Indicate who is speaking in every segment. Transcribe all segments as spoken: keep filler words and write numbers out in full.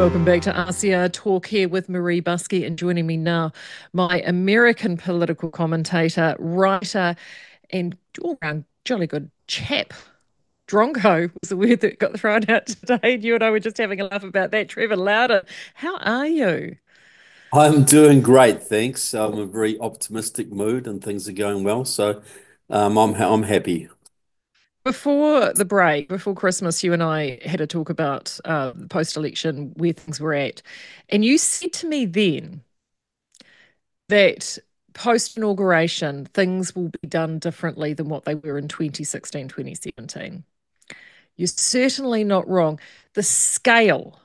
Speaker 1: Welcome back to R C R Talk here with Marie Buskey, and joining me now, my American political commentator, writer, and all-round jolly good chap. Drongo was the word that got thrown out today. You and I were just having a laugh about that. Trevor Loudon, how are you?
Speaker 2: I'm doing great, thanks. I'm in a very optimistic mood and things are going well, so um, I'm ha- I'm happy.
Speaker 1: Before the break, before Christmas, you and I had a talk about uh, the post-election, where things were at. And you said to me then that post inauguration, things will be done differently than what they were in twenty sixteen, twenty seventeen. You're certainly not wrong. The scale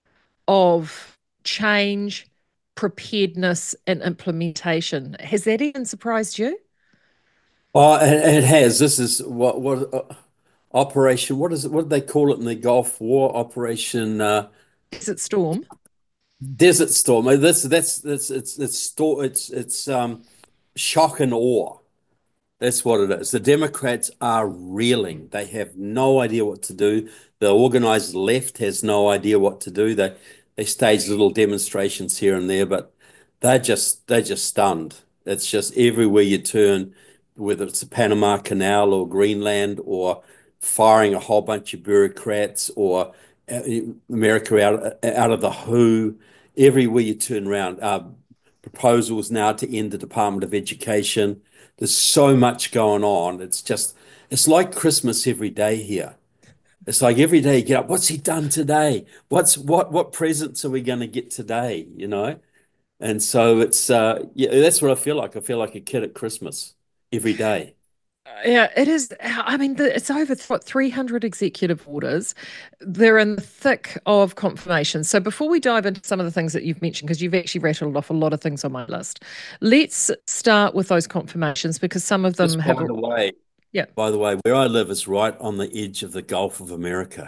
Speaker 1: of change, preparedness, and implementation, has that even surprised you?
Speaker 2: Oh, it, it has. This is what what uh, operation. What is it? What did they call it in the Gulf War? Operation uh,
Speaker 1: Desert Storm.
Speaker 2: Desert Storm. Uh, This that's that's it's it's sto- it's it's um shock and awe. That's what it is. The Democrats are reeling. They have no idea what to do. The organized left has no idea what to do. They they stage little demonstrations here and there, but they're just they're just stunned. It's just everywhere you turn, whether it's the Panama Canal or Greenland or firing a whole bunch of bureaucrats or uh, America out out of the W H O. Everywhere you turn around, uh, proposals now to end the Department of Education. There's so much going on. It's just, it's like Christmas every day here. It's like every day you get up, what's he done today? What's what what presents are we going to get today? You know? And so it's uh yeah, that's what I feel like. I feel like a kid at Christmas every day.
Speaker 1: Yeah, it is. I mean, the, it's over what three hundred executive orders. They're in the thick of confirmation. So before we dive into some of the things that you've mentioned, because you've actually rattled off a lot of things on my list, let's start with those confirmations because some of them
Speaker 2: Just
Speaker 1: have,
Speaker 2: by the way,
Speaker 1: yeah.
Speaker 2: by the way, where I live is right on the edge of the Gulf of America.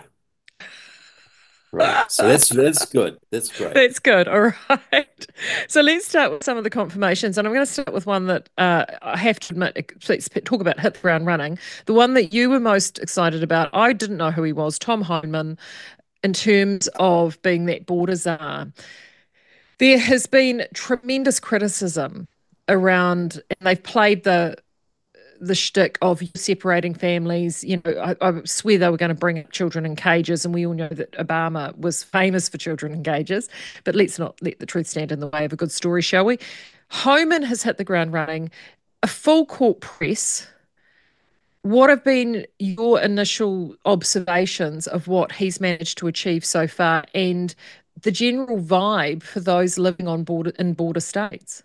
Speaker 2: Right. So that's that's good. That's great.
Speaker 1: That's good. All right. So let's start with some of the confirmations. And I'm going to start with one that uh, I have to admit, let's talk about hit the ground running. The one that you were most excited about, I didn't know who he was, Tom Homan, in terms of being that border czar. There has been tremendous criticism around, and they've played the the shtick of separating families. You know, I, I swear they were going to bring up children in cages, and we all know that Obama was famous for children in cages. But let's not let the truth stand in the way of a good story, shall we? Homan has hit the ground running, a full court press. What have been your initial observations of what he's managed to achieve so far and the general vibe for those living on border in border states?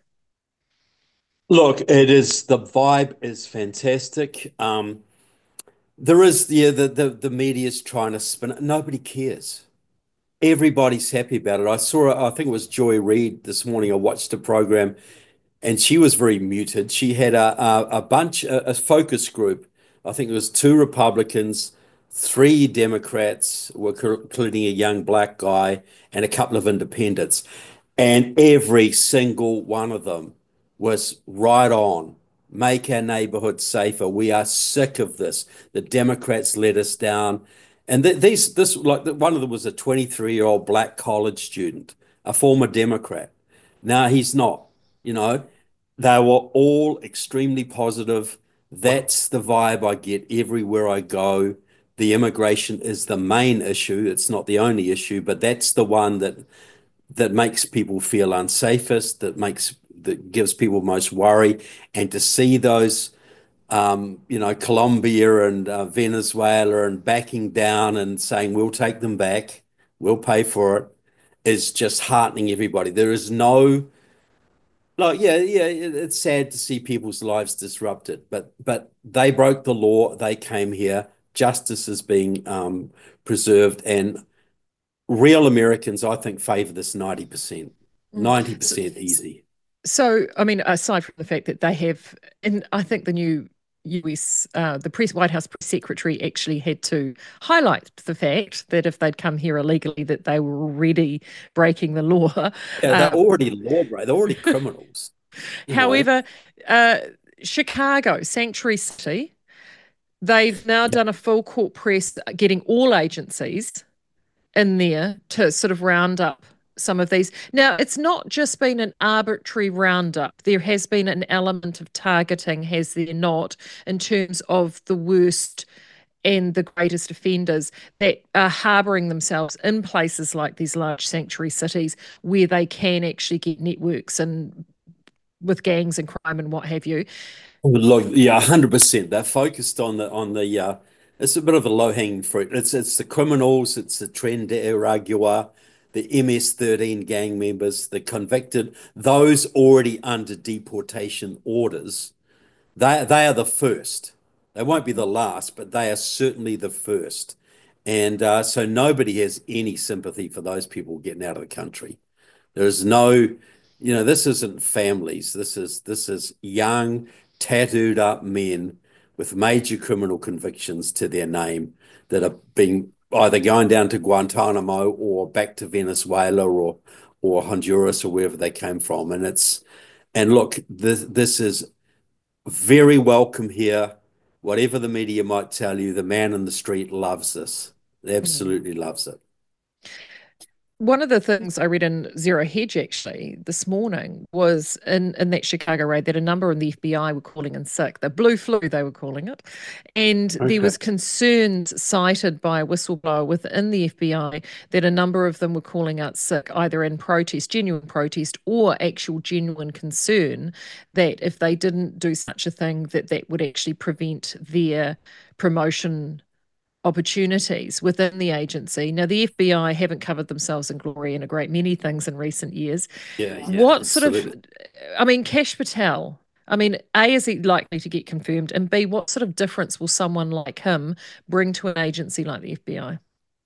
Speaker 2: Look, it is the vibe is fantastic. Um, there is yeah, the the the media's trying to spin it. Nobody cares. Everybody's happy about it. I saw, I think it was Joy Reid this morning. I watched a program and she was very muted. She had a a, a bunch, a, a focus group. I think it was two Republicans, three Democrats, were including a young black guy, and a couple of independents. And every single one of them was right on. Make our neighborhood safer. We are sick of this. The Democrats let us down. And th these, this, like one of them was a twenty-three year old black college student, a former Democrat. Now he's not, you know, they were all extremely positive. That's the vibe I get everywhere I go. The immigration is the main issue. It's not the only issue, but that's the one that that makes people feel unsafest, that makes that gives people most worry. And to see those, um, you know, Colombia and uh, Venezuela and backing down and saying we'll take them back, we'll pay for it, is just heartening everybody. There is no like, yeah, yeah, it- it's sad to see people's lives disrupted, but but they broke the law. They came here. Justice is being um, preserved, and real Americans, I think, favor this ninety percent.
Speaker 1: Mm. So,
Speaker 2: ninety percent easy.
Speaker 1: so, I mean, aside from the fact that they have, and I think the new U S, uh, the press, White House press secretary actually had to highlight the fact that if they'd come here illegally, that they were already breaking the law.
Speaker 2: Yeah, they're
Speaker 1: Um,
Speaker 2: already lawbreakers. They're already criminals, you know.
Speaker 1: however, uh, Chicago, Sanctuary City, they've now
Speaker 2: Yeah.
Speaker 1: done a full court press getting all agencies in there to sort of round up some of these. Now, it's not just been an arbitrary roundup. There has been an element of targeting, has there not, in terms of the worst and the greatest offenders that are harboring themselves in places like these large sanctuary cities where they can actually get networks and with gangs and crime and what have you.
Speaker 2: Look, yeah, one hundred percent. They're focused on the on the uh it's a bit of a low-hanging fruit. It's it's the criminals, it's the Tren de Aragua, the M S thirteen gang members, the convicted, those already under deportation orders. They they are the first. They won't be the last, but they are certainly the first. And uh, so nobody has any sympathy for those people getting out of the country. There's no, you know, this isn't families. This is this is young, tattooed up men with major criminal convictions to their name that are being either going down to Guantanamo or back to Venezuela or or Honduras or wherever they came from. And it's and look, this this is very welcome here. Whatever the media might tell you, the man in the street loves this.
Speaker 1: Mm.
Speaker 2: Absolutely loves it.
Speaker 1: One of the things I read in Zero Hedge actually this morning was in, in that Chicago raid that a number in the F B I were calling in sick, the blue flu, they were calling it. And there
Speaker 2: Okay.
Speaker 1: was concerns cited by a whistleblower within the F B I that a number of them were calling out sick, either in protest, genuine protest, or actual genuine concern that if they didn't do such a thing, that that would actually prevent their promotion opportunities within the agency. Now, the F B I haven't covered themselves in glory in a great many things in recent years.
Speaker 2: Yeah, yeah,
Speaker 1: What sort of,
Speaker 2: absolutely.
Speaker 1: I mean, Kash Patel, I mean, A, is he likely to get confirmed? And B, what sort of difference will someone like him bring to an agency like the F B I?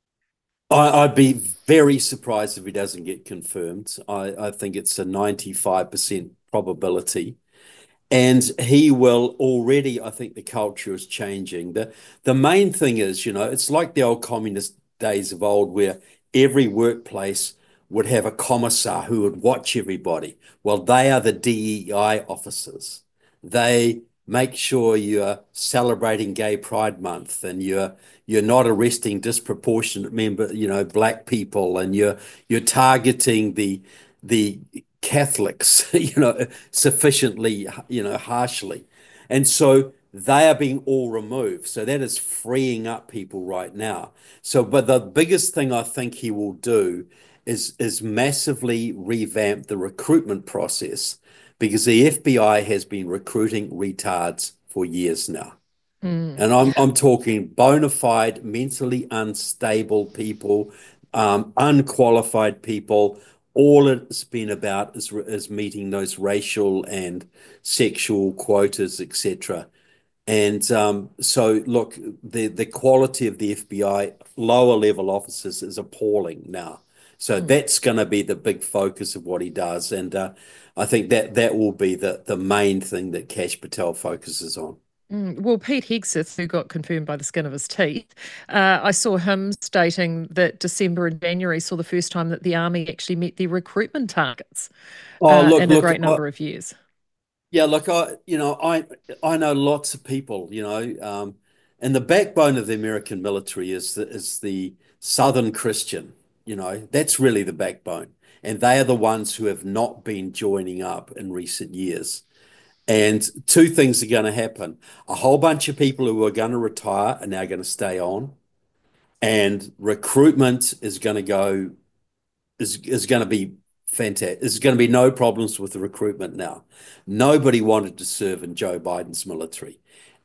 Speaker 2: I, I'd be very surprised if he doesn't get confirmed. I, I think it's a ninety-five percent probability. And he will already, I think the culture is changing. The the main thing is, you know, it's like the old communist days of old where every workplace would have a commissar who would watch everybody. Well, they are the D E I officers. They make sure you're celebrating Gay Pride Month and you're you're not arresting disproportionate member, you know, black people, and you're you're targeting the the Catholics, you know, sufficiently, you know, harshly. And so they are being all removed. So that is freeing up people right now. So, but the biggest thing I think he will do is is massively revamp the recruitment process because the F B I has been recruiting retards for years now.
Speaker 1: Mm.
Speaker 2: And I'm I'm talking bona fide, mentally unstable people, um, unqualified people. All it's been about is is meeting those racial and sexual quotas, et cetera. And um, so, look, the the quality of the F B I lower level officers is appalling now. So
Speaker 1: Mm.
Speaker 2: that's going to be the big focus of what he does, and uh, I think that that will be the the main thing that Kash Patel focuses on.
Speaker 1: Mm. Well, Pete Hegseth, who got confirmed by the skin of his teeth, uh, I saw him stating that December and January saw the first time that the army actually met their recruitment targets
Speaker 2: Oh,
Speaker 1: uh,
Speaker 2: look,
Speaker 1: in a
Speaker 2: look,
Speaker 1: great
Speaker 2: I,
Speaker 1: number of years.
Speaker 2: yeah, look, I, you know, I, I know lots of people, you know, um, and the backbone of the American military is the, is the Southern Christian, you know, that's really the backbone. And they are the ones who have not been joining up in recent years. And two things are going to happen. A whole bunch of people who are going to retire are now going to stay on, and recruitment is going to go is is going to be fantastic. There's going to be no problems with the recruitment now. Nobody wanted to serve in Joe Biden's military.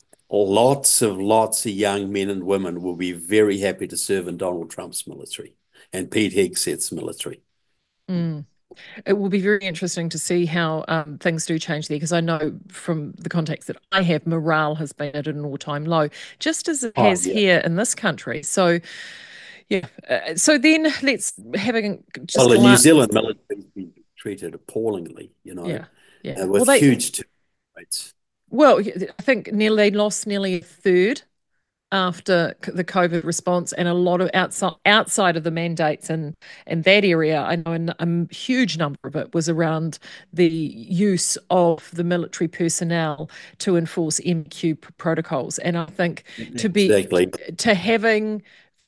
Speaker 2: Lots of lots of young men and women will be very happy to serve in Donald Trump's military and Pete Hegseth's military.
Speaker 1: Mm. It will be very interesting to see how um, things do change there because I know from the context that I have, morale has been at an all-time low, just as it
Speaker 2: Oh
Speaker 1: has
Speaker 2: yeah.
Speaker 1: here in this country. So, yeah. Uh, so then let's having
Speaker 2: Well,
Speaker 1: just
Speaker 2: the New
Speaker 1: gla
Speaker 2: Zealand military's been treated appallingly, you know,
Speaker 1: yeah, yeah.
Speaker 2: uh,
Speaker 1: Well,
Speaker 2: with
Speaker 1: they
Speaker 2: huge turnover rates.
Speaker 1: well, I think nearly they lost nearly a third after the COVID response, and a lot of outside outside of the mandates and and that area, I know a, a huge number of it was around the use of the military personnel to enforce M Q protocols. And I think to be
Speaker 2: Exactly.
Speaker 1: to having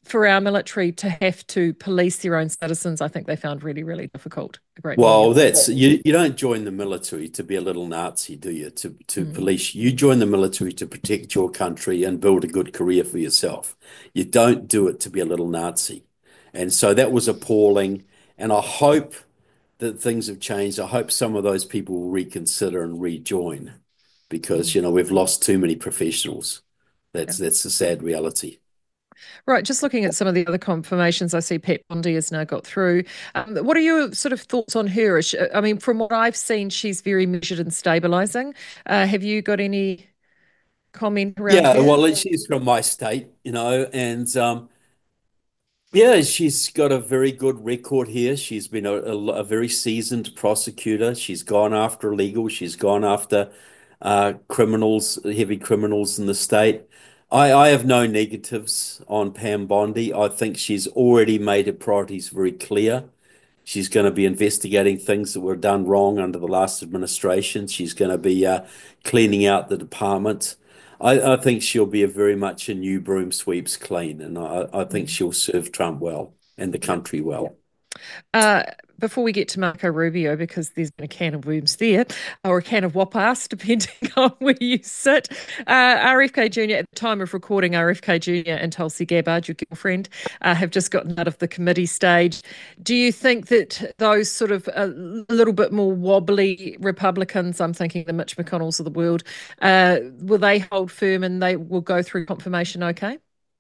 Speaker 1: for our military to have to police their own citizens, I think they found really, really difficult, a great many
Speaker 2: Well,
Speaker 1: of them.
Speaker 2: that's you, you don't join the military to be a little Nazi, do you? To to
Speaker 1: Mm,
Speaker 2: police. You join the military to protect your country and build a good career for yourself. You don't do it to be a little Nazi. And so that was appalling. And I hope that things have changed. I hope some of those people will reconsider and rejoin because,
Speaker 1: mm,
Speaker 2: you know, we've lost too many professionals.
Speaker 1: yeah.
Speaker 2: That's that's a sad reality.
Speaker 1: Right, just looking at some of the other confirmations, I see Pet Bondi has now got through. Um, what are your sort of thoughts on her? Is she- I mean, from what I've seen, she's very measured and stabilizing. Uh, have you got any comment around
Speaker 2: Yeah,
Speaker 1: her?
Speaker 2: well, she's from my state, you know, and um, yeah, she's got a very good record here. She's been a, a, a very seasoned prosecutor. She's gone after illegal. She's gone after uh, criminals, heavy criminals in the state. I, I have no negatives on Pam Bondi. I think she's already made her priorities very clear. She's going to be investigating things that were done wrong under the last administration. She's going to be uh, cleaning out the department. I, I think she'll be a very much a new broom sweeps clean, and I, I think
Speaker 1: Mm,
Speaker 2: she'll serve Trump well and the
Speaker 1: yeah.
Speaker 2: country well.
Speaker 1: Uh, Before we get to Marco Rubio, because there's been a can of worms there, or a can of whoppers, depending on where you sit. Uh, R F K Junior, at the time of recording, R F K Junior and Tulsi Gabbard, your girlfriend, uh, have just gotten out of the committee stage. Do you think that those sort of a little bit more wobbly Republicans, I'm thinking the Mitch McConnells of the world, uh, will they hold firm and they will go through confirmation okay?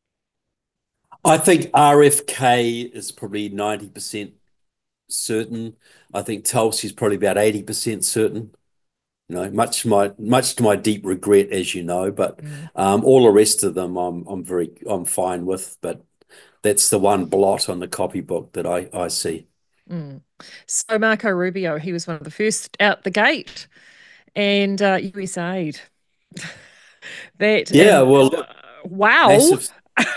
Speaker 2: I think R F K is probably ninety percent certain. I think Tulsi's probably about eighty percent certain. You know, much to my much to my deep regret, as you know, but
Speaker 1: Mm,
Speaker 2: um, all the rest of them, I'm I'm very I'm fine with. But that's the one blot on the copybook that I I see.
Speaker 1: mm. So Marco Rubio, he was one of the first out the gate, and uh, U S A I D. That
Speaker 2: Yeah,
Speaker 1: and
Speaker 2: well, look,
Speaker 1: uh, wow.
Speaker 2: massive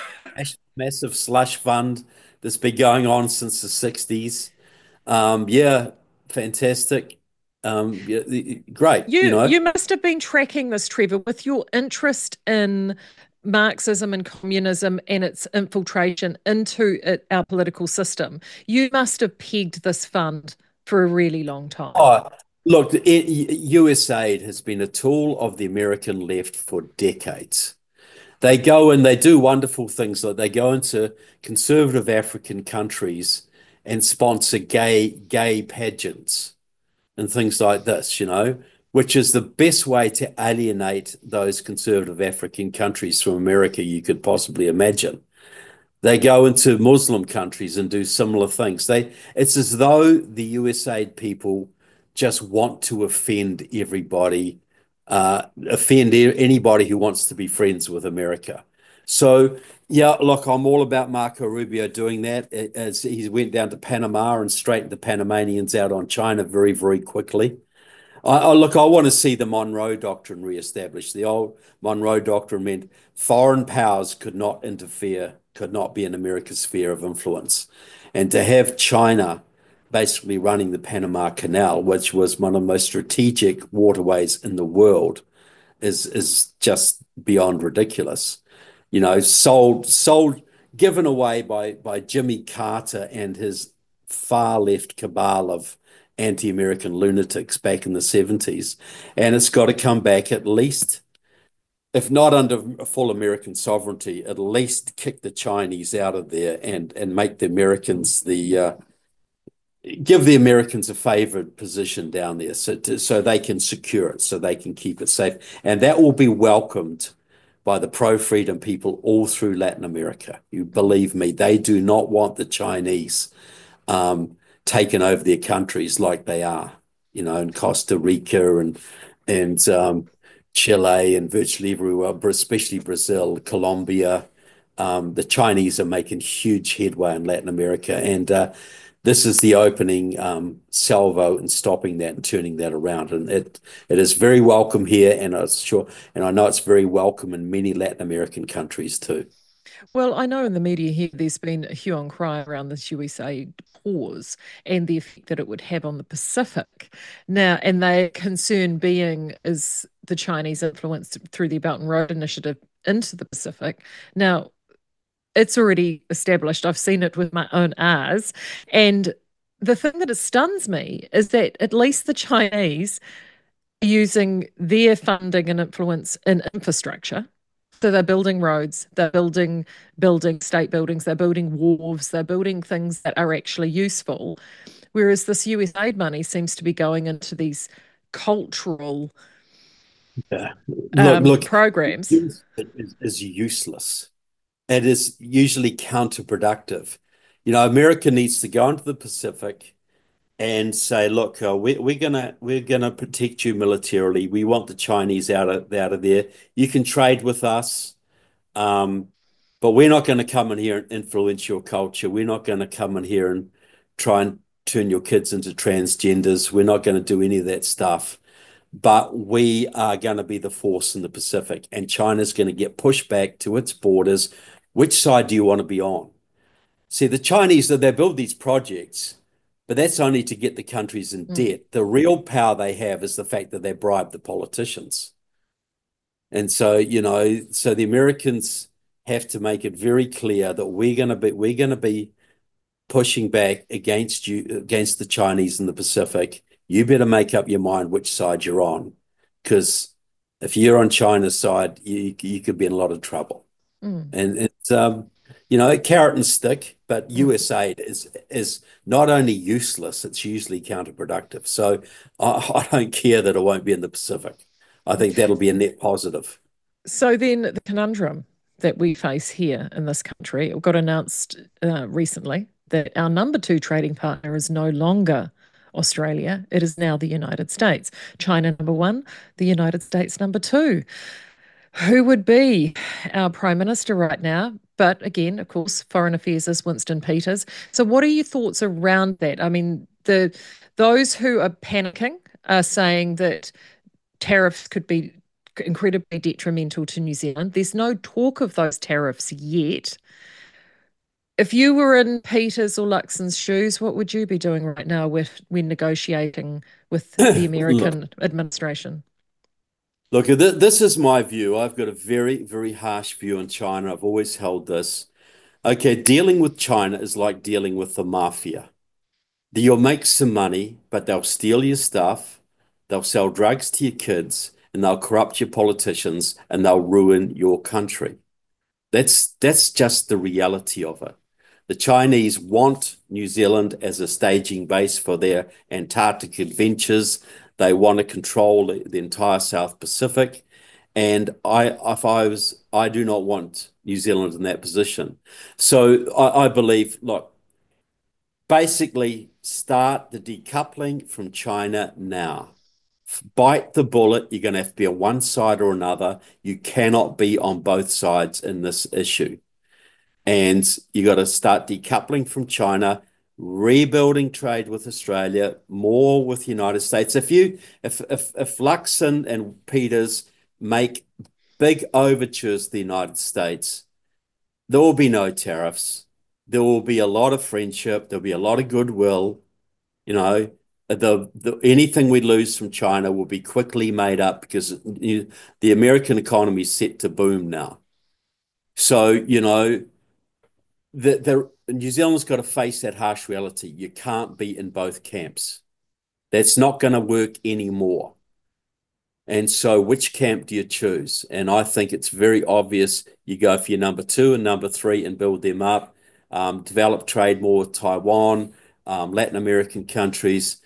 Speaker 2: massive slush fund that's been going on since the sixties. Um, yeah, fantastic. Um, yeah, great. You
Speaker 1: You
Speaker 2: know,
Speaker 1: you must have been tracking this, Trevor, with your interest in Marxism and communism and its infiltration into it, our political system. You must have pegged this fund for a really long time.
Speaker 2: oh, look, it, U S A I D has been a tool of the American left for decades. They go and they do wonderful things like they go into conservative African countries and sponsor gay gay pageants and things like this, you know, which is the best way to alienate those conservative African countries from America you could possibly imagine. They go into Muslim countries and do similar things. They it's as though the U S A I D people just want to offend everybody, uh, offend anybody who wants to be friends with America. So yeah, look, I'm all about Marco Rubio doing that as he went down to Panama and straightened the Panamanians out on China very, very quickly. I, I look, I want to see the Monroe Doctrine reestablished. The old Monroe Doctrine meant foreign powers could not interfere, could not be in America's sphere of influence. And to have China basically running the Panama Canal, which was one of the most strategic waterways in the world, is is just beyond ridiculous. You know, sold sold given away by by Jimmy Carter and his far left cabal of anti-American lunatics back in the seventies. And it's got to come back at least, if not under full American sovereignty, at least kick the Chinese out of there and and make the Americans the uh, give the Americans a favored position down there so to, so they can secure it, so they can keep it safe. And that will be welcomed by the pro-freedom people all through Latin America. You believe me, they do not want the Chinese um, taken over their countries like they are, you know, in Costa Rica and and um, Chile and virtually everywhere, especially Brazil, Colombia. Um, the Chinese are making huge headway in Latin America, and uh, this is the opening um, salvo in stopping that and turning that around. And it it is very welcome here, and it's sure, and I know it's very welcome in many Latin American countries too.
Speaker 1: Well, I know in the media here there's been a hue and cry around this U S A pause and the effect that it would have on the Pacific. Now, and their concern being is the Chinese influence through the Belt and Road Initiative into the Pacific. Now, it's already established. I've seen it with my own eyes. And the thing that stuns me is that at least the Chinese are using their funding and influence in infrastructure. So they're building roads, they're building building state buildings, they're building wharves, they're building things that are actually useful. Whereas this U S aid money seems to be going into these cultural
Speaker 2: Yeah. Look,
Speaker 1: um,
Speaker 2: look,
Speaker 1: programs.
Speaker 2: is, is useless. It is usually counterproductive. You know, America needs to go into the Pacific and say, look, uh, we, we're gonna we're gonna protect you militarily. We want the Chinese out of out of there. You can trade with us, um, but we're not going to come in here and influence your culture. We're not going to come in here and try and turn your kids into transgenders. We're not going to do any of that stuff. But we are going to be the force in the Pacific, and China's going to get pushed back to its borders. Which side do you want to be on? See, the Chinese, they build these projects, but that's only to get the countries in
Speaker 1: Mm,
Speaker 2: debt. The real power they have is the fact that they bribe the politicians. And so, you know, so the Americans have to make it very clear that we're going to be we're going to be pushing back against you against the Chinese in the Pacific. You better make up your mind which side you're on, because if you're on China's side, you you could be in a lot of trouble.
Speaker 1: mm,
Speaker 2: And it's um, you know, carrot and stick, but
Speaker 1: mm.
Speaker 2: U S aid is is not only useless, it's usually counterproductive. So I, I don't care that it won't be in the Pacific. I think that'll be a net positive.
Speaker 1: So then the conundrum that we face here in this country, it got announced uh, recently that our number two trading partner is no longer Australia. It is now the United States. China number one, the United States number two. Who would be our Prime Minister right now? But again, of course, Foreign Affairs is Winston Peters. So what are your thoughts around that? I mean, the those who are panicking are saying that tariffs could be incredibly detrimental to New Zealand. There's no talk of those tariffs yet. If you were in Peters or Luxon's shoes, what would you be doing right now with when negotiating with the
Speaker 2: Look,
Speaker 1: American administration?
Speaker 2: look, th this is my view. I've got a very, very harsh view on China. I've always held this. Okay, dealing with China is like dealing with the mafia. You'll make some money, but they'll steal your stuff, they'll sell drugs to your kids, and they'll corrupt your politicians, and they'll ruin your country. That's that's just the reality of it. The Chinese want New Zealand as a staging base for their Antarctic adventures. They want to control the, the entire South Pacific. And I, if I was, I do not want New Zealand in that position. So I, I believe, look, basically start the decoupling from China now. Bite the bullet. You're going to have to be on one side or another. You cannot be on both sides in this issue. And you got to start decoupling from China, rebuilding trade with Australia, more with the United States. If you if if if Luxon and Peters make big overtures to the United States, there will be no tariffs. There will be a lot of friendship. There'll be a lot of goodwill. You know, the, the anything we lose from China will be quickly made up because you, the American economy is set to boom now. So, you know, the, the New Zealand's got to face that harsh reality. You can't be in both camps. That's not going to work anymore. And so, which camp do you choose? And I think it's very obvious you go for your number two and number three and build them up, um, develop trade more with Taiwan, um, Latin American countries.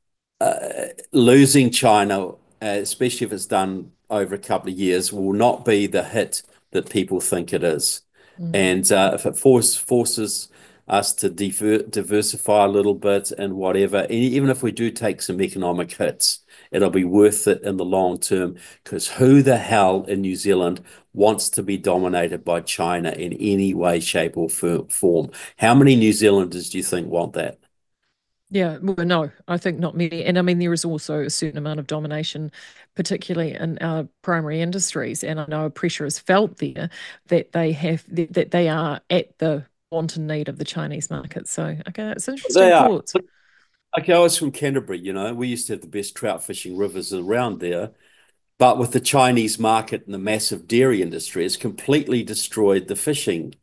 Speaker 2: Uh, losing China, uh, especially if it's done over a couple of years, will not be the hit that people think it is.
Speaker 1: Mm.
Speaker 2: And uh, if it force, forces us to diver diversify a little bit and whatever, and even if we do take some economic hits, it'll be worth it in the long term because who the hell in New Zealand wants to be dominated by China in any way, shape, or form? How many New Zealanders do you think want that?
Speaker 1: Yeah, well, no, I think not many. And I mean, there is also a certain amount of domination, particularly in our primary industries. And I know pressure is felt there that they have that, that they are at the want and need of the Chinese market. So, okay, it's
Speaker 2: They
Speaker 1: interesting
Speaker 2: are.
Speaker 1: thoughts.
Speaker 2: Okay, I was from Canterbury, you know, we used to have the best trout fishing rivers around there. But with the Chinese market and the massive dairy industry, it's completely destroyed the fishing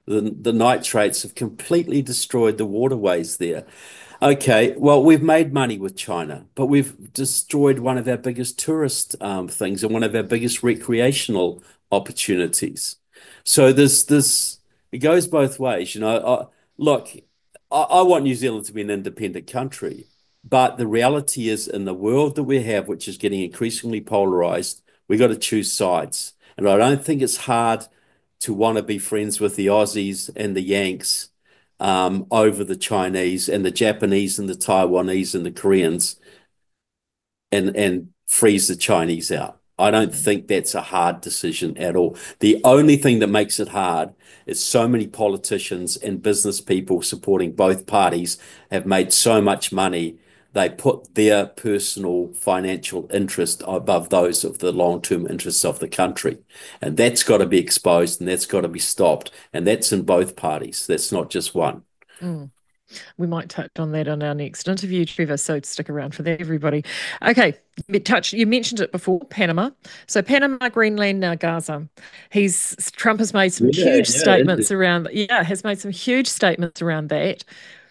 Speaker 2: The, the nitrates have completely destroyed the waterways there. Okay, well, we've made money with China, but we've destroyed one of our biggest tourist um, things and one of our biggest recreational opportunities. So there's this, it goes both ways, you know. I, look, I, I want New Zealand to be an independent country, but the reality is, in the world that we have, which is getting increasingly polarized, we got to choose sides. And I don't think it's hard to want to be friends with the Aussies and the Yanks um, over the Chinese and the Japanese and the Taiwanese and the Koreans and and freeze the Chinese out. I don't think that's a hard decision at all. The only thing that makes it hard is so many politicians and business people supporting both parties have made so much money. They put their personal financial interest above those of the long-term interests of the country. And that's got to be exposed and that's got to be stopped. And that's in both parties. That's not just one.
Speaker 1: Mm. We might touch on that on our next interview, Trevor. So stick around for that, everybody. Okay, you touch. You mentioned it before, Panama. So Panama, Greenland, now Gaza. He's Trump has made some
Speaker 2: Yeah,
Speaker 1: huge
Speaker 2: yeah.
Speaker 1: statements around. Yeah, has made some huge statements around that.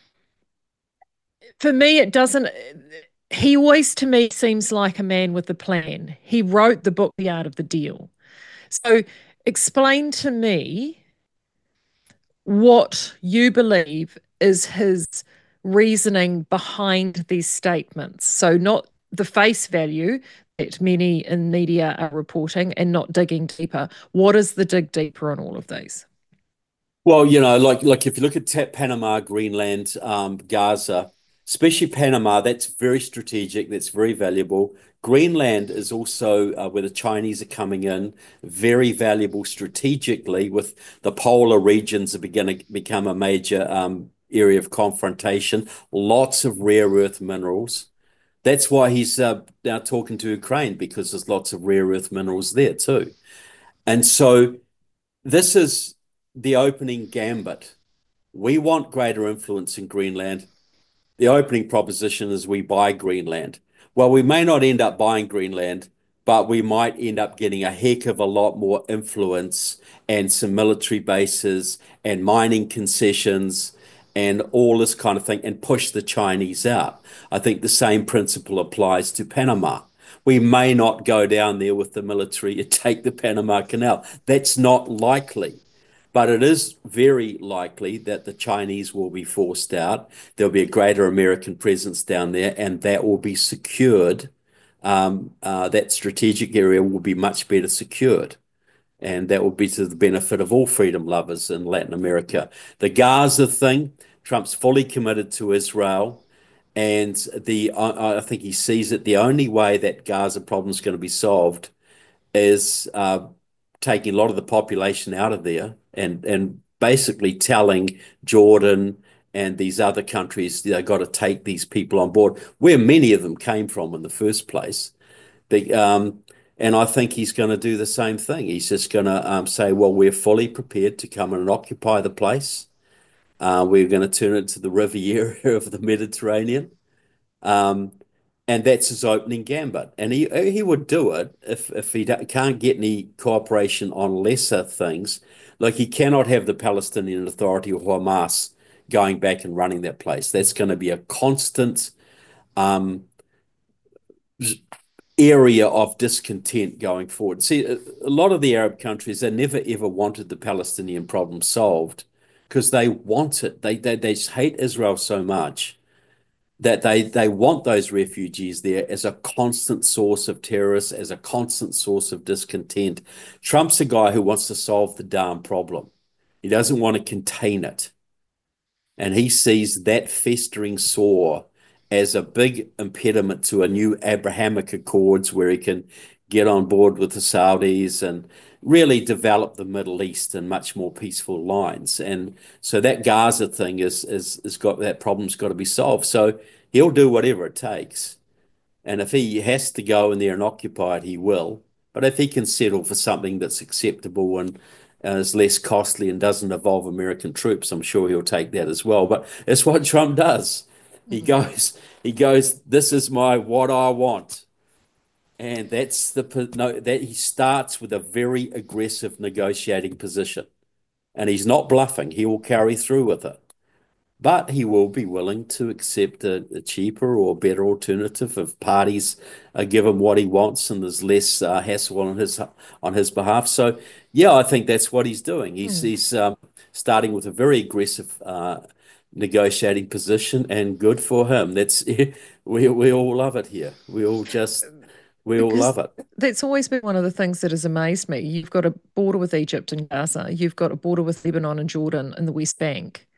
Speaker 1: For me, it doesn't. He always, to me, seems like a man with a plan. He wrote the book, The Art of the Deal. So explain to me what you believe is his reasoning behind these statements. So, not the face value that many in media are reporting and not digging deeper. What is the dig deeper on all of these?
Speaker 2: Well, you know, like like if you look at Ta- Panama, Greenland, um, Gaza, especially Panama, that's very strategic. That's very valuable. Greenland is also uh, where the Chinese are coming in, very valuable strategically. With the polar regions are beginning to become a major um, area of confrontation. Lots of rare earth minerals. That's why he's uh, now talking to Ukraine because there's lots of rare earth minerals there too. And so this is the opening gambit. We want greater influence in Greenland. The opening proposition is we buy Greenland. Well, we may not end up buying Greenland, but we might end up getting a heck of a lot more influence and some military bases and mining concessions and all this kind of thing and push the Chinese out. I think the same principle applies to Panama. We may not go down there with the military and take the Panama Canal. That's not likely. But it is very likely that the Chinese will be forced out. There'll be a greater American presence down there, and that will be secured. Um, uh, that strategic area will be much better secured. And that will be to the benefit of all freedom lovers in Latin America. The Gaza thing, Trump's fully committed to Israel. And the I, I think he sees it. The only way that Gaza problem is going to be solved is uh, taking a lot of the population out of there and and basically telling Jordan and these other countries they've got to take these people on board, where many of them came from in the first place. The, um, and I think he's going to do the same thing. He's just going to um, say, well, we're fully prepared to come and occupy the place. Uh, we're going to turn it to the Riviera of the Mediterranean. Um, and that's his opening gambit. And he he would do it if if he can't get any cooperation on lesser things. Like he cannot have the Palestinian Authority or Hamas going back and running that place. That's going to be a constant um, area of discontent going forward. See, a, a lot of the Arab countries, they never ever wanted the Palestinian problem solved because they want it. They, they, they hate Israel so much that they they want those refugees there as a constant source of terrorists, as a constant source of discontent. Trump's a guy who wants to solve the damn problem. He doesn't want to contain it. And he sees that festering sore as a big impediment to a new Abrahamic Accords where he can get on board with the Saudis and really develop the Middle East in much more peaceful lines. And so that Gaza thing is is is got that problem's got to be solved. So he'll do whatever it takes. And if he has to go in there and occupy it, he will. But if he can settle for something that's acceptable and uh, is less costly and doesn't involve American troops, I'm sure he'll take that as well. But it's what Trump does. He
Speaker 1: Mhm.
Speaker 2: goes, he goes, this is my what I want. And that's the no that he starts with a very aggressive negotiating position. and he's not bluffing. He will carry through with it. But he will be willing to accept a, a cheaper or better alternative if parties uh, give him what he wants and there's less uh, hassle on his on his behalf. So, yeah, I think that's what he's doing. He's
Speaker 1: Mm.
Speaker 2: he's um, starting with a very aggressive uh, negotiating position, and good for him. That's we we all love it here. We all just we all
Speaker 1: Because
Speaker 2: love it.
Speaker 1: that's always been one of the things that has amazed me. You've got a border with Egypt and Gaza, you've got a border with Lebanon and Jordan and the West Bank.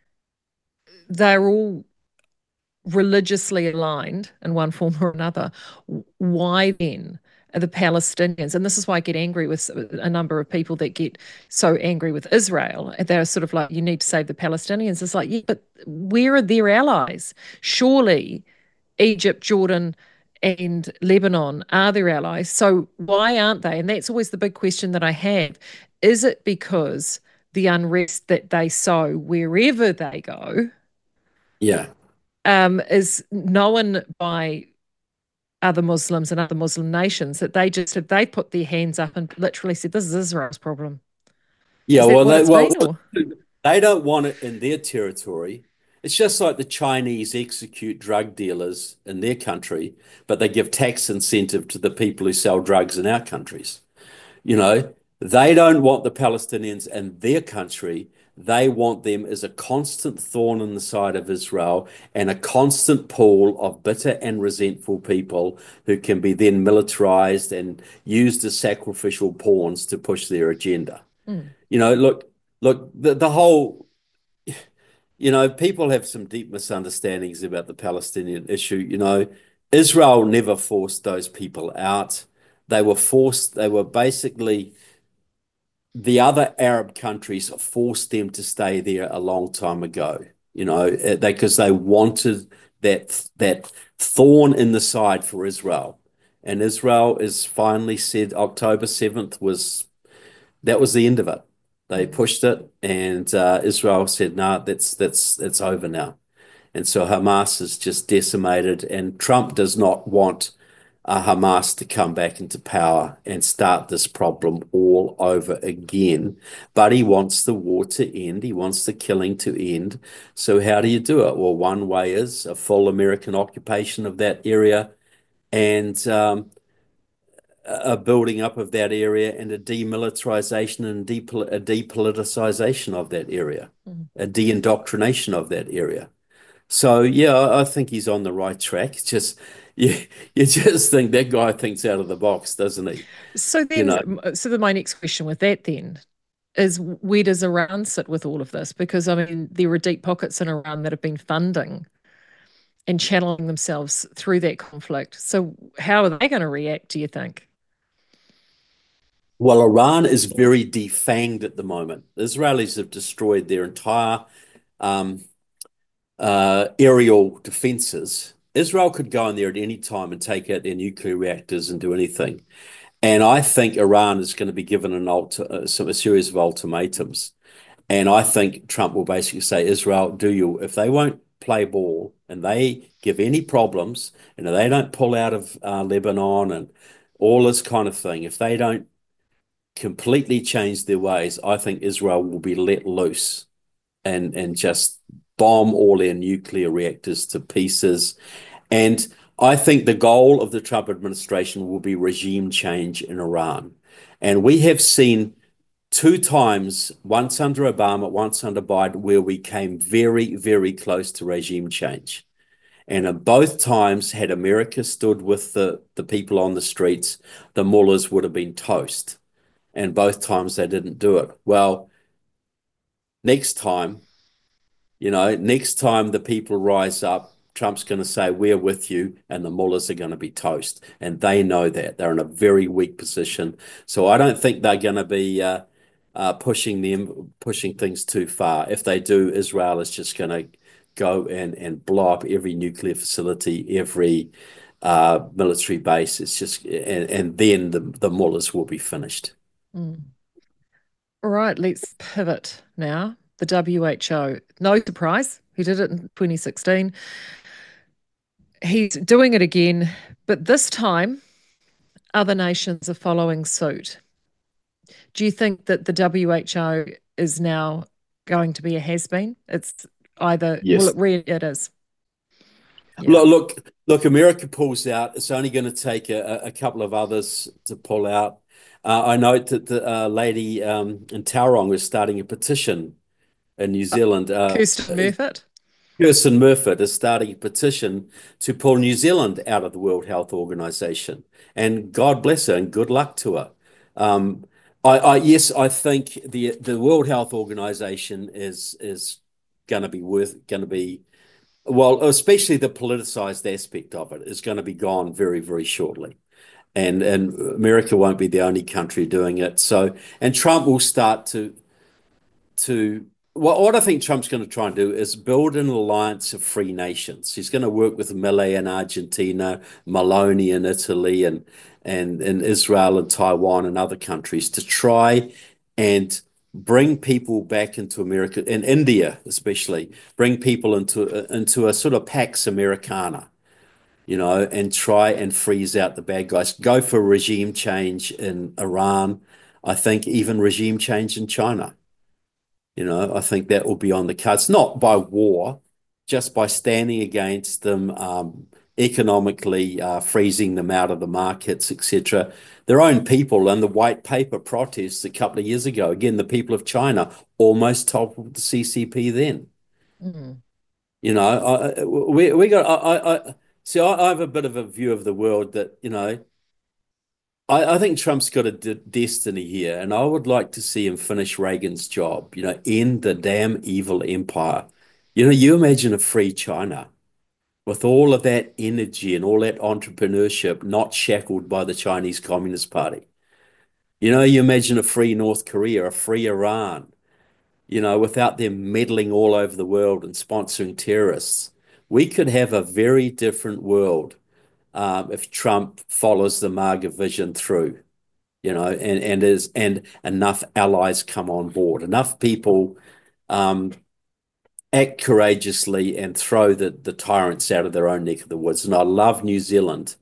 Speaker 1: They're all religiously aligned in one form or another. Why then are the Palestinians, and this is why I get angry with a number of people that get so angry with Israel, they're sort of like, you need to save the Palestinians. It's like, yeah, but where are their allies? Surely Egypt, Jordan, and Lebanon are their allies. So why aren't they? And that's always the big question that I have. Is it because the unrest that they sow wherever they go
Speaker 2: Yeah.
Speaker 1: um, is known by other Muslims and other Muslim nations, that they just have they put their hands up and literally said, "This is Israel's problem."
Speaker 2: Yeah,
Speaker 1: Is that
Speaker 2: well,
Speaker 1: what
Speaker 2: they,
Speaker 1: it's
Speaker 2: well,
Speaker 1: been, or?
Speaker 2: they don't want it in their territory. It's just like the Chinese execute drug dealers in their country, but they give tax incentive to the people who sell drugs in our countries. You know, they don't want the Palestinians in their country. They want them as a constant thorn in the side of Israel and a constant pool of bitter and resentful people who can be then militarized and used as sacrificial pawns to push their agenda.
Speaker 1: Mm.
Speaker 2: You know, look, look, the, the whole, you know, people have some deep misunderstandings about the Palestinian issue. You know, Israel never forced those people out. They were forced, they were basically, the other Arab countries forced them to stay there a long time ago, you know, eh, they because they wanted that that thorn in the side for Israel. And Israel is finally said October seventh was that was the end of it. They
Speaker 1: Mm.
Speaker 2: pushed it, and uh, Israel said, "No, nah, that's that's it's over now." And so Hamas is just decimated, and Trump does not want uh, Hamas to come back into power and start this problem all over again. But he wants the war to end. He wants the killing to end. So how do you do it? Well, one way is a full American occupation of that area and um, a building up of that area and a demilitarization and depol a depoliticization of that area,
Speaker 1: Mm.
Speaker 2: a de-indoctrination of that area. So yeah, I think he's on the right track. It's just you, you just think that guy thinks out of the box, doesn't he?
Speaker 1: So
Speaker 2: You know,
Speaker 1: then, so then my next question with that then is, where does Iran sit with all of this? Because I mean, there are deep pockets in Iran that have been funding and channeling themselves through that conflict. So how are they going to react, do you think?
Speaker 2: well, Iran is very defanged at the moment. The Israelis have destroyed their entire um, uh, aerial defenses. Israel could go in there at any time and take out their nuclear reactors and do anything. And I think Iran is going to be given an ulti uh, some, a series of ultimatums. And I think Trump will basically say, Israel, do you, if they won't play ball and they give any problems, and they don't pull out of uh, Lebanon and all this kind of thing, if they don't completely change their ways, I think Israel will be let loose and and just bomb all their nuclear reactors to pieces. And I think the goal of the Trump administration will be regime change in Iran. And we have seen two times, once under Obama, once under Biden, where we came very, very close to regime change. And in both times, had America stood with the, the people on the streets, the mullahs would have been toast. And both times they didn't do it. Well, next time, you know, next time the people rise up, Trump's going to say, we're with you, and the mullahs are going to be toast. And they know that. They're in a very weak position. So I don't think they're going to be uh, uh, pushing them, pushing things too far. If they do, Israel is just going to go and, and blow up every nuclear facility, every uh, military base. It's just, and, and then the, the mullahs will be finished.
Speaker 1: Mm. All right, let's pivot now. The W H O, no surprise, he did it in twenty sixteen. He's doing it again, but this time other nations are following suit. Do you think that the W H O is now going to be a has-been. It's either, well, it
Speaker 2: Yes.
Speaker 1: really it is. Yeah.
Speaker 2: Look, look, look, America pulls out. It's only going to take a, a couple of others to pull out. Uh, I note that the uh, lady um, in Tauranga is starting a petition in New Zealand. Uh,
Speaker 1: Kirsten Murfitt.
Speaker 2: Kirsten Murfitt is starting a petition to pull New Zealand out of the World Health Organization. And God bless her and good luck to her. Um, I, I yes, I think the the World Health Organization is is going to be worth going to be well, especially the politicized aspect of it is going to be gone very, very shortly. And and America won't be the only country doing it. So, and Trump will start to to what what I think Trump's going to try and do is build an alliance of free nations. He's going to work with Milei in Argentina, Maloney in Italy, and and in Israel and Taiwan and other countries to try and bring people back into America, in India especially, bring people into into a sort of Pax Americana, you know, and try and freeze out the bad guys. Go for regime change in Iran. I think even regime change in China. You know, I think that will be on the cards, not by war, just by standing against them, um, economically uh, freezing them out of the markets, et cetera. Their own people and the white paper protests a couple of years ago. Again, the people of China almost toppled the C C P then.
Speaker 1: Mm.
Speaker 2: You know, I, we we got. I, I, I see. I, I have a bit of a view of the world that you know I, I think Trump's got a d destiny here, and I would like to see him finish Reagan's job, you know, end the damn evil empire. You know, you imagine a free China with all of that energy and all that entrepreneurship not shackled by the Chinese Communist Party. You know, you imagine a free North Korea, a free Iran, you know, without them meddling all over the world and sponsoring terrorists. We could have a very different world um, if Trump follows the MAGA vision through you know, and and is and enough allies come on board, enough people um, act courageously and throw the the tyrants out of their own neck of the woods. And I love New Zealand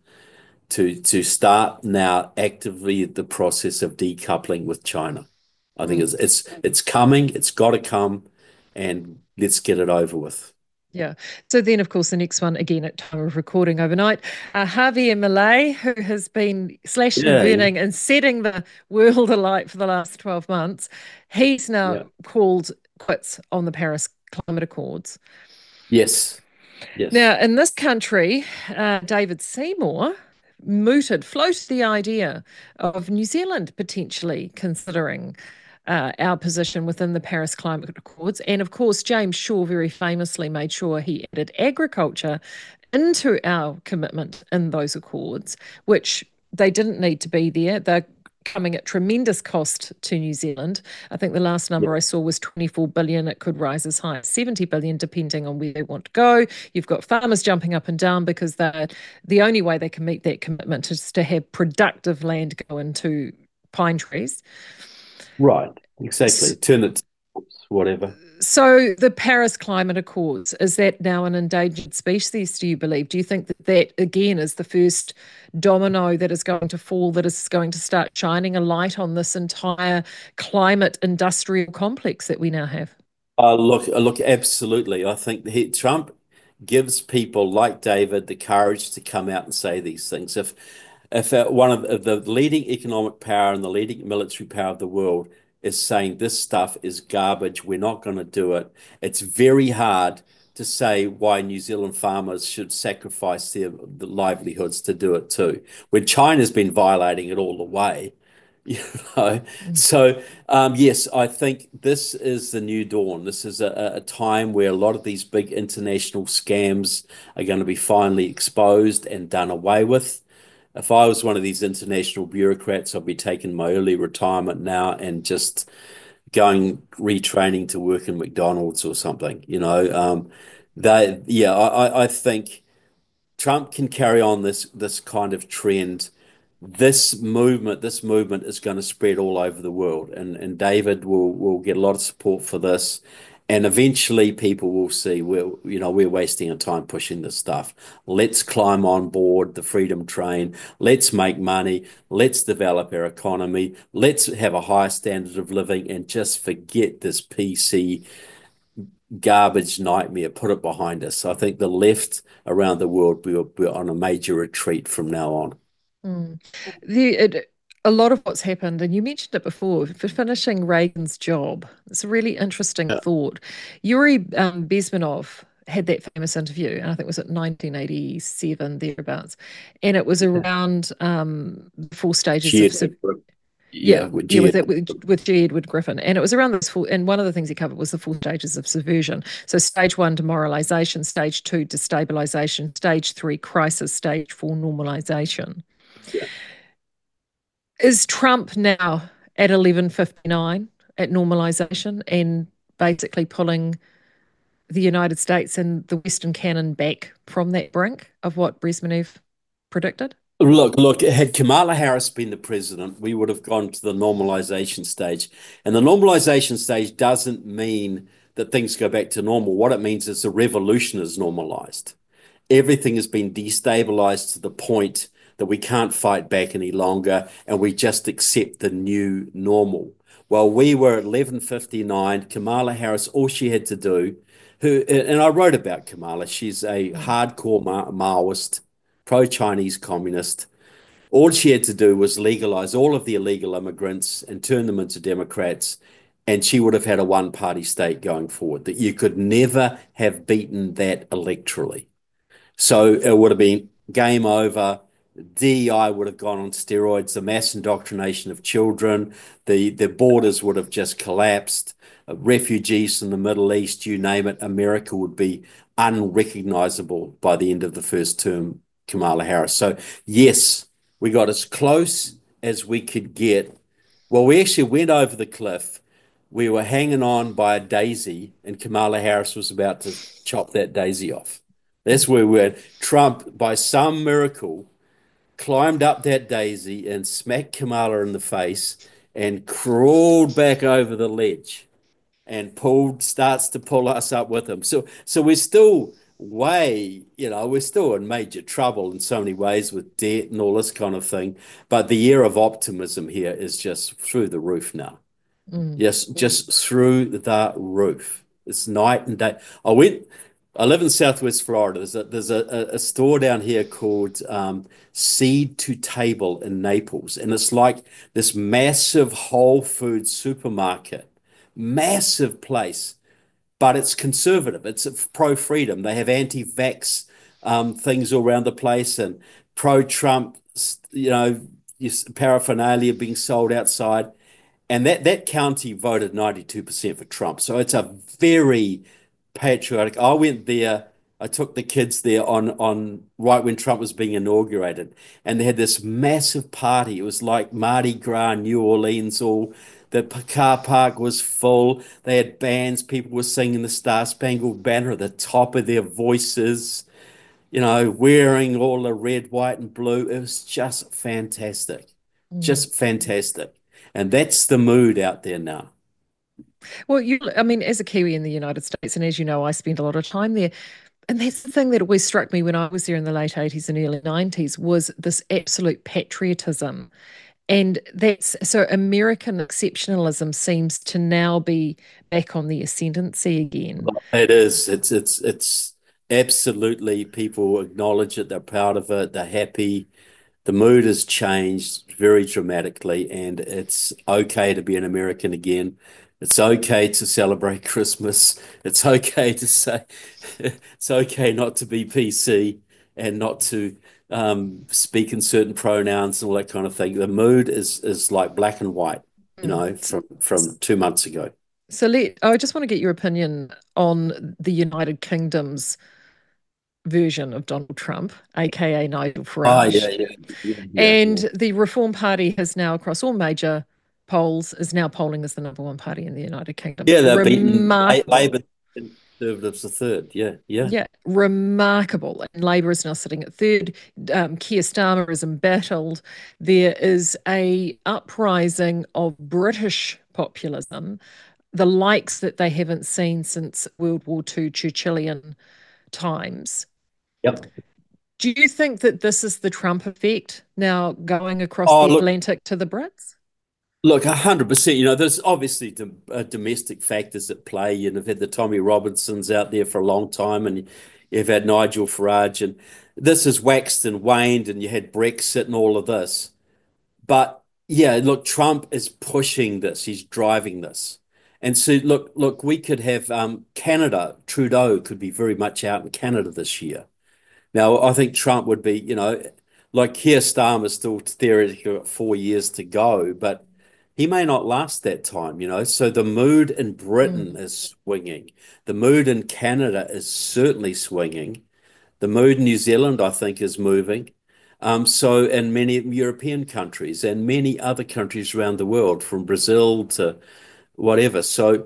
Speaker 2: to to start now actively the process of decoupling with China. I think
Speaker 1: Mm.
Speaker 2: it's it's it's coming. It's got to come, and let's get it over with.
Speaker 1: Yeah. So then, of course, the next one, again at time of recording overnight, uh, Javier Milei, who has been slashing and
Speaker 2: Yeah, yeah,
Speaker 1: burning and setting the world alight for the last twelve months, he's now
Speaker 2: yeah.
Speaker 1: called quits on the Paris Climate Accords.
Speaker 2: Yes, yes.
Speaker 1: Now, in this country, uh, David Seymour mooted, floated the idea of New Zealand potentially considering uh, our position within the Paris Climate Accords. And of course, James Shaw very famously made sure he added agriculture into our commitment in those accords, which they didn't need to be there. They're coming at tremendous cost to New Zealand. I think the last
Speaker 2: Yeah.
Speaker 1: number I saw was twenty-four billion. It could rise as high as seventy billion, depending on where they want to go. You've got farmers jumping up and down because they're the only way they can meet that commitment is to have productive land go into pine trees.
Speaker 2: Right, exactly. Turn it to whatever.
Speaker 1: So the Paris Climate Accords, is that now an endangered species, do you believe? Do you think that that, again, is the first domino that is going to fall, that is going to start shining a light on this entire climate industrial complex that we now have?
Speaker 2: Uh, look, uh, look, absolutely. I think he, Trump gives people like David the courage to come out and say these things. If if uh, one of the the leading economic power and the leading military power of the world is saying this stuff is garbage, we're not going to do it. It's very hard to say why New Zealand farmers should sacrifice their the livelihoods to do it too, when China's been violating it all the way. You know,
Speaker 1: Mm.
Speaker 2: so um, yes, I think this is the new dawn. This is a, a time where a lot of these big international scams are going to be finally exposed and done away with. If I was one of these international bureaucrats, I'd be taking my early retirement now and just going retraining to work in McDonald's or something. You know, um, they yeah, I, I I think Trump can carry on this this kind of trend. This movement, this movement is going to spread all over the world, and and David will will get a lot of support for this, And eventually people will see we're, you know, we're wasting our time pushing this stuff. Let's climb on board the freedom train. Let's make money. Let's develop our economy. Let's have a higher standard of living and just forget this P C garbage nightmare. Put it behind us. I think the left around the world, we're, we're on a major retreat from now on.
Speaker 1: Mm. The it, a lot of what's happened, and you mentioned it before, for finishing Reagan's job. It's a really interesting
Speaker 2: Yeah.
Speaker 1: thought. Yuri um, Bezmenov had that famous interview, and I think it was at nineteen eighty-seven, thereabouts, and it was around um, the four stages
Speaker 2: G
Speaker 1: of
Speaker 2: Edward,
Speaker 1: yeah,
Speaker 2: yeah, with
Speaker 1: yeah,
Speaker 2: G
Speaker 1: with it
Speaker 2: Edward.
Speaker 1: with, with G. Edward Griffin, and it was around this full. And one of the things he covered was the four stages of subversion. So, stage one, demoralization; stage two, destabilization; stage three, crisis; stage four, normalization.
Speaker 2: Yeah.
Speaker 1: Is Trump now at eleven fifty-nine at normalization and basically pulling the United States and the Western canon back from that brink of what Brezhnev predicted?
Speaker 2: Look, look, had Kamala Harris been the president, we would have gone to the normalization stage. And the normalization stage doesn't mean that things go back to normal. What it means is the revolution is normalized. Everything has been destabilized to the point that we can't fight back any longer and we just accept the new normal. Well, we were at eleven fifty-nine. Kamala Harris, all she had to do, who, and I wrote about Kamala, she's a
Speaker 1: Mm,
Speaker 2: hardcore Ma Maoist, pro-Chinese communist. All she had to do was legalize all of the illegal immigrants and turn them into Democrats, and she would have had a one-party state going forward. That you could never have beaten that electorally. So it would have been game over. D E I would have gone on steroids, the mass indoctrination of children, the, the borders would have just collapsed, uh, refugees from the Middle East, you name it, America would be unrecognizable by the end of the first term, Kamala Harris. So, yes, we got as close as we could get. Well, we actually went over the cliff. We were hanging on by a daisy, and Kamala Harris was about to chop that daisy off. That's
Speaker 1: mm,
Speaker 2: where we're. Trump, by some miracle, climbed up that daisy and smacked Kamala in the face and crawled back over the ledge and pulled starts to pull us up with him. So so we're still way, you know, we're still in major trouble in so many ways with debt and all this kind of thing. But the year of optimism here is just through the roof now.
Speaker 1: mm,
Speaker 2: Yes, just through the roof. It's night and day. I went, I live in Southwest Florida. There's a there's a, a store down here called um, Seed to Table in Naples. And it's like this massive Whole Foods supermarket, massive place, but it's conservative. It's pro-freedom. They have anti-vax um, things all around the place and pro-Trump, you know, paraphernalia being sold outside. And that that county voted ninety-two percent for Trump. So it's a very patriotic. I went there, I took the kids there on on right when Trump was being inaugurated, and they had this massive party. It was like Mardi Gras, New Orleans, all the car park was full. They had bands, people were singing the Star Spangled Banner at the top of their voices, you know, wearing all the red, white, and blue. It was just fantastic.
Speaker 1: mm.
Speaker 2: Just fantastic. And that's the mood out there now.
Speaker 1: Well, you, I mean, as a Kiwi in the United States, and as you know, I spent a lot of time there. And that's the thing that always struck me when I was there in the late eighties and early nineties was this absolute patriotism. And that's so American exceptionalism seems to now be back on the ascendancy again.
Speaker 2: It is. It's it's it's absolutely people acknowledge it, they're proud of it, they're happy. The mood has changed very dramatically, and it's okay to be an American again. It's okay to celebrate Christmas. It's okay to say it's okay not to be P C and not to um, speak in certain pronouns and all that kind of thing. The mood is is like black and white, you
Speaker 1: Mm.
Speaker 2: know, from from two months ago.
Speaker 1: So let I just want to get your opinion on the United Kingdom's version of Donald Trump, aka Nigel
Speaker 2: Oh yeah,
Speaker 1: Farage.
Speaker 2: yeah, yeah, yeah,
Speaker 1: And
Speaker 2: yeah.
Speaker 1: the Reform Party has now, across all major polls, is now polling as the number one party in the United Kingdom.
Speaker 2: Yeah, they've beaten La-
Speaker 1: Remarkable.
Speaker 2: Labour and Conservatives the third. Yeah, yeah.
Speaker 1: Yeah, remarkable. And Labour is now sitting at third. Um, Keir Starmer is embattled. There is a uprising of British populism the likes that they haven't seen since World War Two Churchillian times.
Speaker 2: Yep.
Speaker 1: Do you think that this is the Trump effect now going across
Speaker 2: Oh,
Speaker 1: the
Speaker 2: look,
Speaker 1: Atlantic to the Brits?
Speaker 2: look, one hundred percent. You know, there's obviously dom uh, domestic factors at play. You know, you've had the Tommy Robinsons out there for a long time, and you've had Nigel Farage, and this has waxed and waned, and you had Brexit and all of this. But yeah, look, Trump is pushing this. He's driving this. And so look, look, we could have um, Canada, Trudeau could be very much out in Canada this year. Now, I think Trump would be, you know, like Keir Starmer still theoretically got four years to go, but he may not last that time, you know. So the mood in Britain
Speaker 1: Mm,
Speaker 2: is swinging. The mood in Canada is certainly swinging. The mood in New Zealand, I think, is moving. Um, so, in many European countries and many other countries around the world, from Brazil to whatever. So,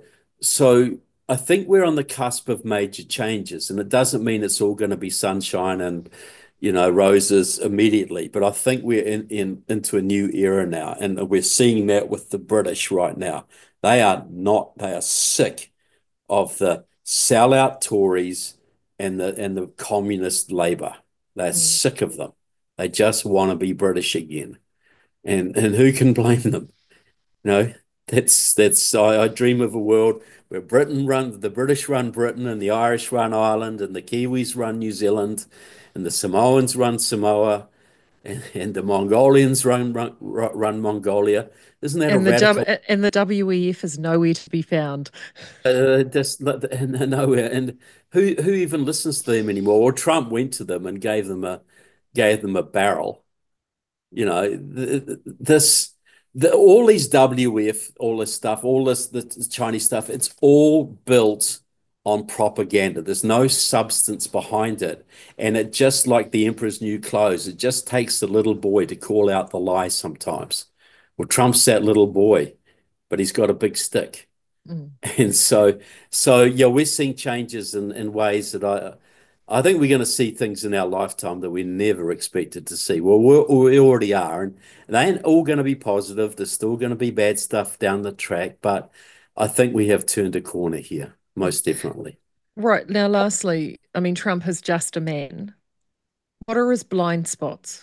Speaker 2: so I think we're on the cusp of major changes, and it doesn't mean it's all going to be sunshine and, you know, roses immediately. But I think we're in, in into a new era now, and we're seeing that with the British right now. They are not, they are sick of the sellout Tories and the and the communist Labour. They're
Speaker 1: mm.
Speaker 2: sick of them. They just want to be British again. And and who can blame them? You know, that's that's I, I dream of a world where Britain run the British run Britain and the Irish run Ireland and the Kiwis run New Zealand and the Samoans run Samoa and, and the Mongolians run, run run Mongolia. Isn't that a
Speaker 1: And the W
Speaker 2: radical
Speaker 1: and the W E F is nowhere to be found.
Speaker 2: uh, just nowhere? And who who even listens to them anymore? Or Trump went to them and gave them a gave them a barrel. You know, th this, the, all these W F, all this stuff, all this the Chinese stuff, it's all built on propaganda. There's no substance behind it. And it just like the emperor's new clothes, it just takes the little boy to call out the lie sometimes. Well, Trump's that little boy, but he's got a big stick.
Speaker 1: Mm.
Speaker 2: And so, so yeah, we're seeing changes in, in ways that I, I think we're going to see things in our lifetime that we never expected to see. Well, we're, we already are, and they ain't all going to be positive. There's still going to be bad stuff down the track, but I think we have turned a corner here, most definitely.
Speaker 1: Right. Now, lastly, I mean, Trump is just a man. What are his blind spots?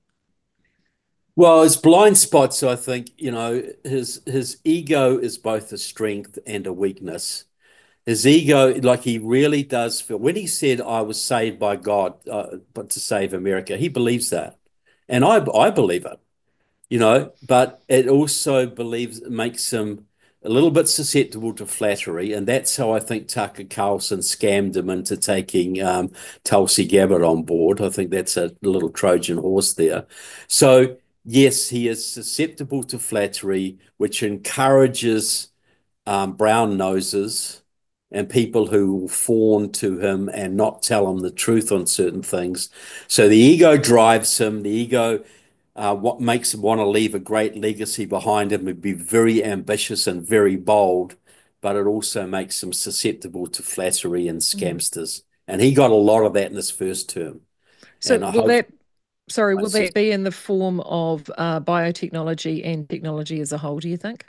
Speaker 2: Well, his blind spots, I think, you know, his his ego is both a strength and a weakness. His ego, like he really does feel, when he said, I was saved by God, uh, but to save America, he believes that. And I, I believe it, you know, but it also believes, makes him a little bit susceptible to flattery. And that's how I think Tucker Carlson scammed him into taking um, Tulsi Gabbard on board. I think that's a little Trojan horse there. So, yes, he is susceptible to flattery, which encourages um, brown noses and people who will fawn to him and not tell him the truth on certain things. So the ego drives him. The ego uh, what makes him want to leave a great legacy behind him and be very ambitious and very bold, but it also makes him susceptible to flattery and
Speaker 1: Mm.
Speaker 2: scamsters. And he got a lot of that in his first term.
Speaker 1: So,
Speaker 2: And I
Speaker 1: will
Speaker 2: hope
Speaker 1: that, sorry,
Speaker 2: I
Speaker 1: will
Speaker 2: sus-
Speaker 1: that be in the form of uh, biotechnology and technology as a whole, do you think?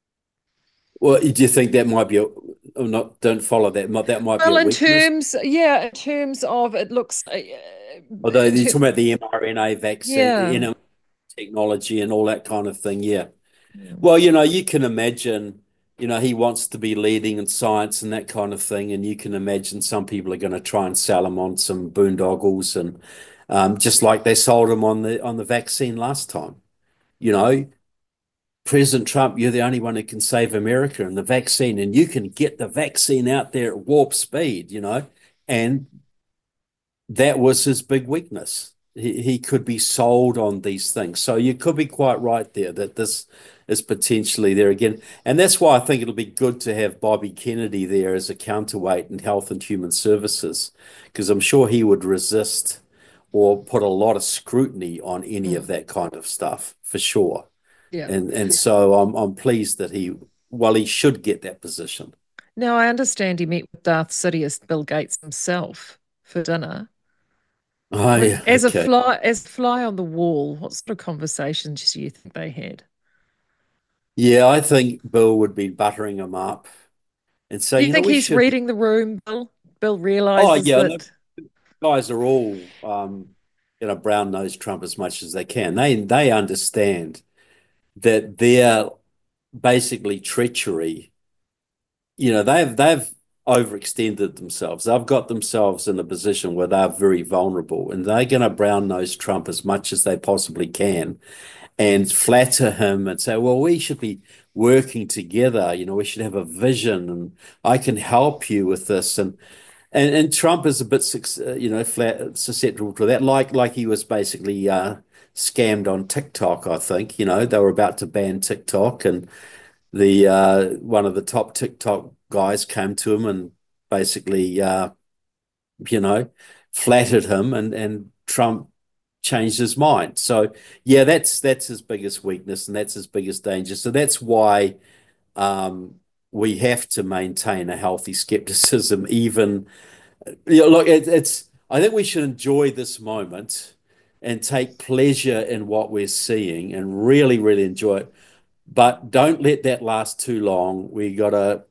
Speaker 2: well, do you think that might be a, oh, not, don't follow that, that might be a
Speaker 1: Well, in
Speaker 2: weakness?
Speaker 1: terms, yeah, in terms of it looks, uh,
Speaker 2: Although
Speaker 1: in
Speaker 2: you're
Speaker 1: ter
Speaker 2: talking about the mRNA vaccine,
Speaker 1: yeah.
Speaker 2: you know, technology and all that kind of thing. Yeah.
Speaker 1: Mm.
Speaker 2: Well, you know, you can imagine, you know, he wants to be leading in science and that kind of thing. And you can imagine some people are going to try and sell him on some boondoggles and um, just like they sold him on the on the vaccine last time. You know, President Trump, you're the only one who can save America and the vaccine, and you can get the vaccine out there at warp speed, you know. And that was his big weakness. He, he could be sold on these things. So you could be quite right there that this is potentially there again. And that's why I think it'll be good to have Bobby Kennedy there as a counterweight in Health and Human Services, because I'm sure he would resist or put a lot of scrutiny on any of
Speaker 1: Mm.
Speaker 2: that kind of stuff for sure.
Speaker 1: Yeah.
Speaker 2: And and so I'm I'm pleased that he, well, he should get that position.
Speaker 1: Now, I understand he met with Darth Sidious, Bill Gates himself, for dinner.
Speaker 2: Oh
Speaker 1: Like,
Speaker 2: yeah,
Speaker 1: as a
Speaker 2: okay.
Speaker 1: fly, as a fly on the wall, what sort of conversations do you think they had?
Speaker 2: Yeah, I think Bill would be buttering him up. And so,
Speaker 1: Do you
Speaker 2: you know,
Speaker 1: think
Speaker 2: we
Speaker 1: he's
Speaker 2: should.
Speaker 1: reading the room, Bill? Bill
Speaker 2: Oh
Speaker 1: realizes
Speaker 2: yeah, no,
Speaker 1: that.
Speaker 2: guys are all um, you know, brown nosed Trump as much as they can. They they understand that their basically treachery, you know, they've they've overextended themselves. They've got themselves in a position where they're very vulnerable, and they're going to brown nose Trump as much as they possibly can and flatter him and say, well, we should be working together. You know, we should have a vision, and I can help you with this. And and and Trump is a bit, uh, you know, flat, susceptible to that. Like like he was basically uh, scammed on TikTok. I think, you know, they were about to ban TikTok, and the uh, one of the top TikTok guys came to him and basically, uh, you know, flattered him, and and Trump changed his mind. So yeah, that's that's his biggest weakness, and that's his biggest danger. So that's why um, we have to maintain a healthy skepticism, even. You know, look, it, it's. I think we should enjoy this moment and take pleasure in what we're seeing and really, really enjoy it. But don't let that last too long. We got to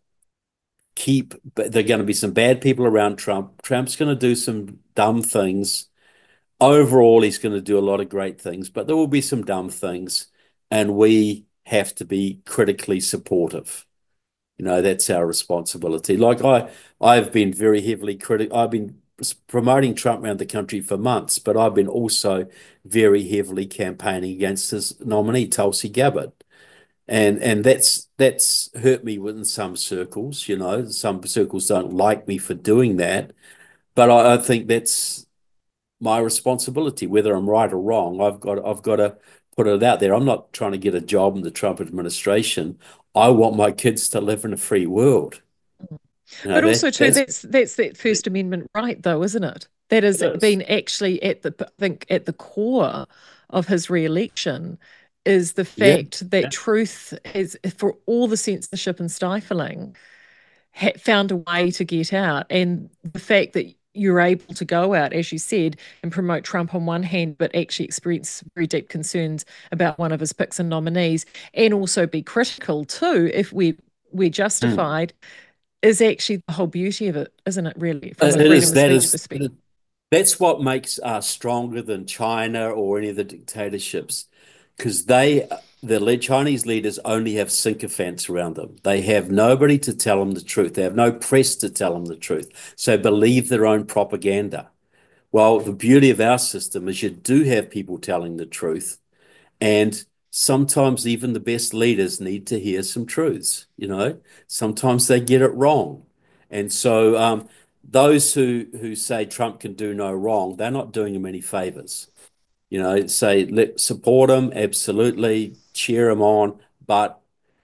Speaker 2: keep, there are going to be some bad people around Trump. Trump's going to do some dumb things. Overall, he's going to do a lot of great things, but there will be some dumb things, and we have to be critically supportive. You know, that's our responsibility. Like I, I've been very heavily critical. I've been promoting Trump around the country for months, but I've been also very heavily campaigning against his nominee, Tulsi Gabbard. And and that's that's hurt me within some circles. You know, some circles don't like me for doing that, but I, I think that's my responsibility, whether I'm right or wrong. I've got I've got to put it out there. I'm not trying to get a job in the Trump administration. I want my kids to live in a free world. You know,
Speaker 1: But also
Speaker 2: that
Speaker 1: too,
Speaker 2: that's
Speaker 1: that's that's that First Amendment right, though, isn't it? That has
Speaker 2: it is.
Speaker 1: been actually at the I think at the core of his re-election is the
Speaker 2: Yeah.
Speaker 1: fact that
Speaker 2: Yeah.
Speaker 1: truth is, for all the censorship and stifling, ha found a way to get out. And the fact that you're able to go out, as you said, and promote Trump on one hand, but actually experience very deep concerns about one of his picks and nominees, and also be critical too, if we we're
Speaker 2: Mm.
Speaker 1: justified, is actually the whole beauty of it, isn't it, really, from
Speaker 2: Uh,
Speaker 1: a
Speaker 2: It
Speaker 1: freedom
Speaker 2: is.
Speaker 1: of
Speaker 2: That
Speaker 1: speech
Speaker 2: is.
Speaker 1: perspective?
Speaker 2: That's what makes us stronger than China or any of the dictatorships, because they, the le- Chinese leaders, only have sycophants around them. They have nobody to tell them the truth. They have no press to tell them the truth. So believe their own propaganda. Well, the beauty of our system is you do have people telling the truth, and sometimes even the best leaders need to hear some truths, you know. Sometimes they get it wrong. And so um, those who who say Trump can do no wrong, they're not doing him any favors. You know, say let support him, absolutely, cheer him on, but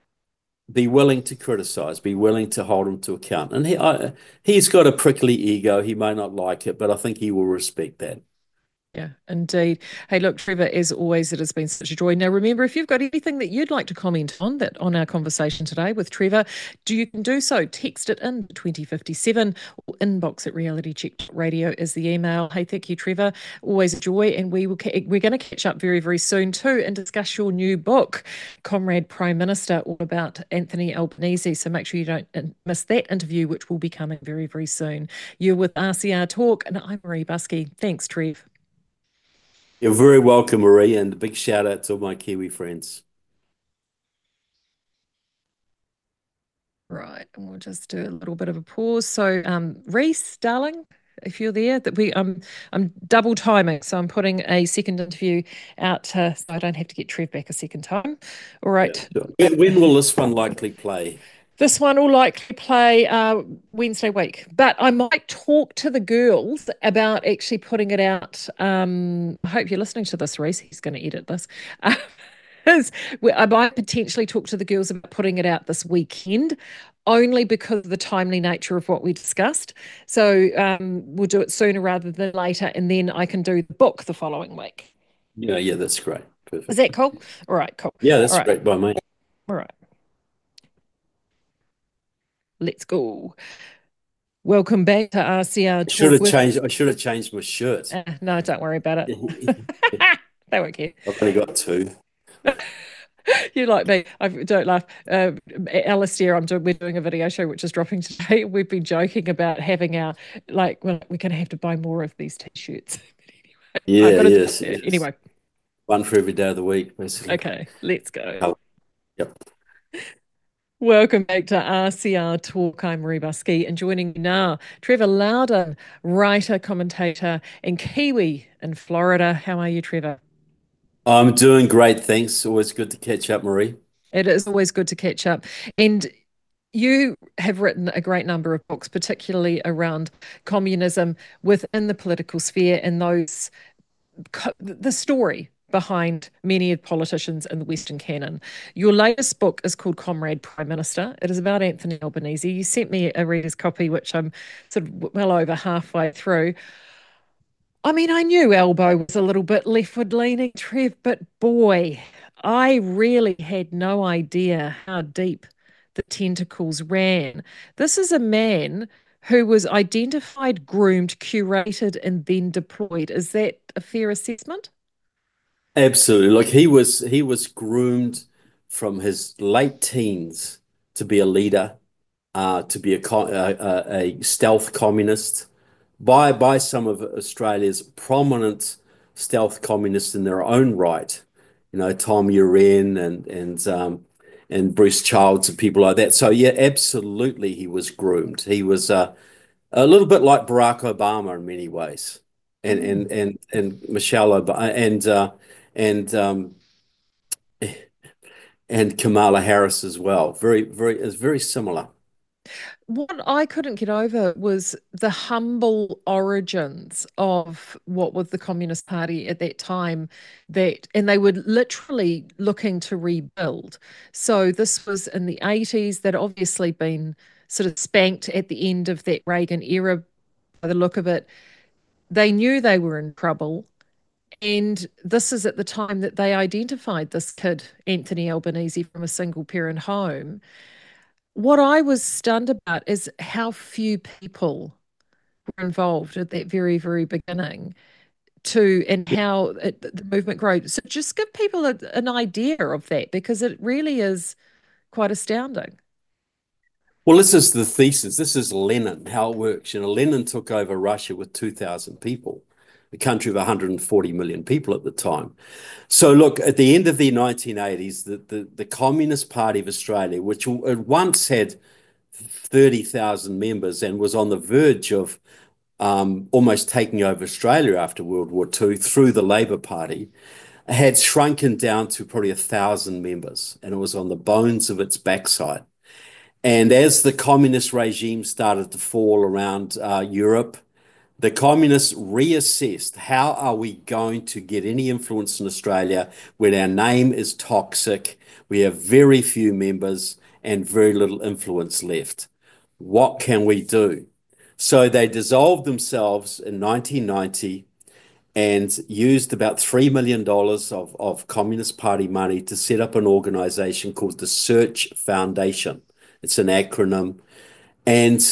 Speaker 2: be willing to criticize, be willing to hold him to account. And he I, he's got a prickly ego. He may not like it, but I think he will respect that.
Speaker 1: Yeah, indeed. Hey, look, Trevor, as always, it has been such a joy. Now, remember, if you've got anything that you'd like to comment on that on our conversation today with Trevor, do you can do so. Text it in twenty fifty-seven or inbox at reality check radio is the email. Hey, thank you, Trevor. Always a joy, and we will we're going to catch up very, very soon too and discuss your new book, Comrade Prime Minister, all about Anthony Albanese. So make sure you don't miss that interview, which will be coming very, very soon. You're with R C R Talk, and I'm Marie Buskey. Thanks, Trev.
Speaker 2: You're very welcome, Marie, and a big shout out to all my Kiwi friends.
Speaker 1: Right, and we'll just do a little bit of a pause. So, um, Reese, darling, if you're there, that we um, I'm double timing, so I'm putting a second interview out, uh, so I don't have to get Trev back a second time. All
Speaker 2: Yeah,
Speaker 1: right.
Speaker 2: sure. When, when will this one likely play?
Speaker 1: This one will likely play uh, Wednesday week, but I might talk to the girls about actually putting it out. Um, I hope you're listening to this, Reese. He's going to edit this. Uh, is- we- I might potentially talk to the girls about putting it out this weekend, only because of the timely nature of what we discussed. So um, we'll do it sooner rather than later, and then I can do the book the following week.
Speaker 2: Yeah, yeah, that's great.
Speaker 1: Is
Speaker 2: Perfect.
Speaker 1: that cool? All right, cool.
Speaker 2: Yeah,
Speaker 1: All
Speaker 2: that's
Speaker 1: right,
Speaker 2: great by me.
Speaker 1: all right. Let's go. Welcome back to R C R
Speaker 2: I should
Speaker 1: Talk
Speaker 2: have
Speaker 1: with.
Speaker 2: changed. I should have changed my shirt.
Speaker 1: Uh, no, don't worry about it.
Speaker 2: I've
Speaker 1: They won't care.
Speaker 2: only got two.
Speaker 1: You like me. I don't laugh. Uh, Alistair, I'm doing, we're doing a video show which is dropping today. We've been joking about having our, like, well, we're going to have to buy more of these t-shirts. But anyway, I've
Speaker 2: Yeah,
Speaker 1: got to,
Speaker 2: yes, yes.
Speaker 1: anyway,
Speaker 2: One for every day of the week, basically.
Speaker 1: okay, let's go.
Speaker 2: Oh, yep.
Speaker 1: Welcome back to R C R Talk. I'm Marie Buskey, and joining me now, Trevor Loudon, writer, commentator, and Kiwi in Florida. How are you, Trevor?
Speaker 2: I'm doing great, thanks. Always good to catch up, Marie.
Speaker 1: It is always good to catch up. And you have written a great number of books, particularly around communism within the political sphere and those the story behind many of politicians in the Western canon. Your latest book is called Comrade Prime Minister. It is about Anthony Albanese. You sent me a reader's copy, which I'm sort of well over halfway through. I mean, I knew Albo was a little bit leftward leaning, Trev, but boy, I really had no idea how deep the tentacles ran. This is a man who was identified, groomed, curated, and then deployed. Is that a fair assessment?
Speaker 2: Absolutely. Look, he was he was groomed from his late teens to be a leader, uh, to be a, co- a, a a stealth communist by by some of Australia's prominent stealth communists in their own right. You know, Tom Uren and and um, and Bruce Childs and people like that. So yeah, absolutely, he was groomed. He was uh, a little bit like Barack Obama in many ways, and
Speaker 1: Mm.
Speaker 2: and and and Michelle Obama and uh, and um, and Kamala Harris as well. Very very is very similar.
Speaker 1: What I couldn't get over was the humble origins of what was the Communist Party at that time, that and they were literally looking to rebuild. So this was in the eighties, that obviously been sort of spanked at the end of that Reagan era by the look of it. They knew they were in trouble. And this is at the time that they identified this kid, Anthony Albanese, from a single parent home. What I was stunned about is how few people were involved at that very, very beginning to and how it, the movement grows. So just give people a, an idea of that because it really is quite astounding.
Speaker 2: Well, this is the thesis. This is Lenin, how it works. You know, Lenin took over Russia with two thousand people, a country of one hundred forty million people at the time. So, look, at the end of the nineteen eighties, the, the, the Communist Party of Australia, which once had thirty thousand members and was on the verge of um, almost taking over Australia after World War Two through the Labor Party, had shrunken down to probably a thousand members, and it was on the bones of its backside. And as the communist regime started to fall around uh, Europe, the communists reassessed how are we going to get any influence in Australia when our name is toxic, we have very few members and very little influence left. What can we do? So they dissolved themselves in nineteen ninety and used about three million dollars of, of Communist Party money to set up an organization called the Search Foundation. It's an acronym. And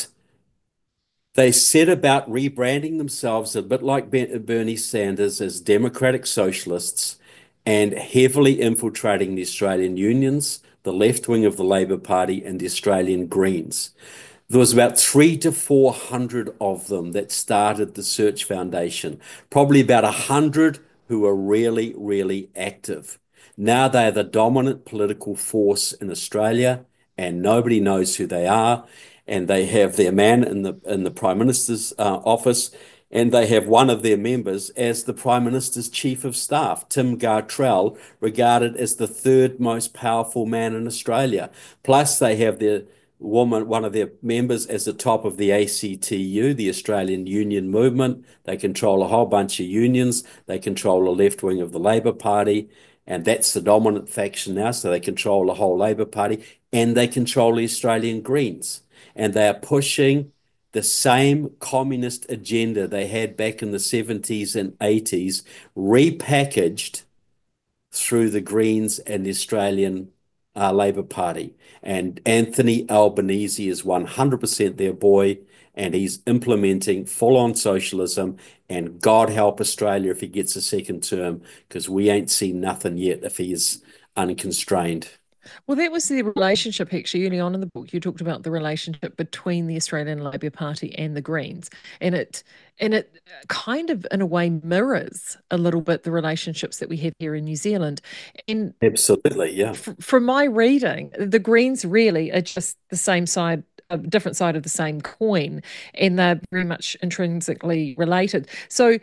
Speaker 2: they set about rebranding themselves a bit like Bernie Sanders as democratic socialists and heavily infiltrating the Australian unions, the left wing of the Labor Party, and the Australian Greens. There was about three to four hundred of them that started the Search Foundation, probably about a hundred who were really, really active. Now they are the dominant political force in Australia, and nobody knows who they are. And they have their man in the in the Prime Minister's uh, office, and they have one of their members as the Prime Minister's Chief of Staff, Tim Gartrell, regarded as the third most powerful man in Australia. Plus, they have their woman, one of their members, as the top of the A C T U, the Australian Union Movement. They control a whole bunch of unions. They control the left wing of the Labor Party, and that's the dominant faction now. So they control the whole Labor Party, and they control the Australian Greens. And they are pushing the same communist agenda they had back in the seventies and eighties, repackaged through the Greens and the Australian uh, Labor Party. And Anthony Albanese is one hundred percent their boy, and he's implementing full-on socialism. And God help Australia if he gets a second term, because we ain't seen nothing yet if he is unconstrained.
Speaker 1: Well, that was the relationship actually early on in the book. You talked about the relationship between the Australian Labor Party and the Greens, and it and it kind of in a way mirrors a little bit the relationships that we have here in New Zealand. And
Speaker 2: Absolutely, yeah.
Speaker 1: f from my reading, the Greens really are just the same side, a different side of the same coin, and they're very much intrinsically related. So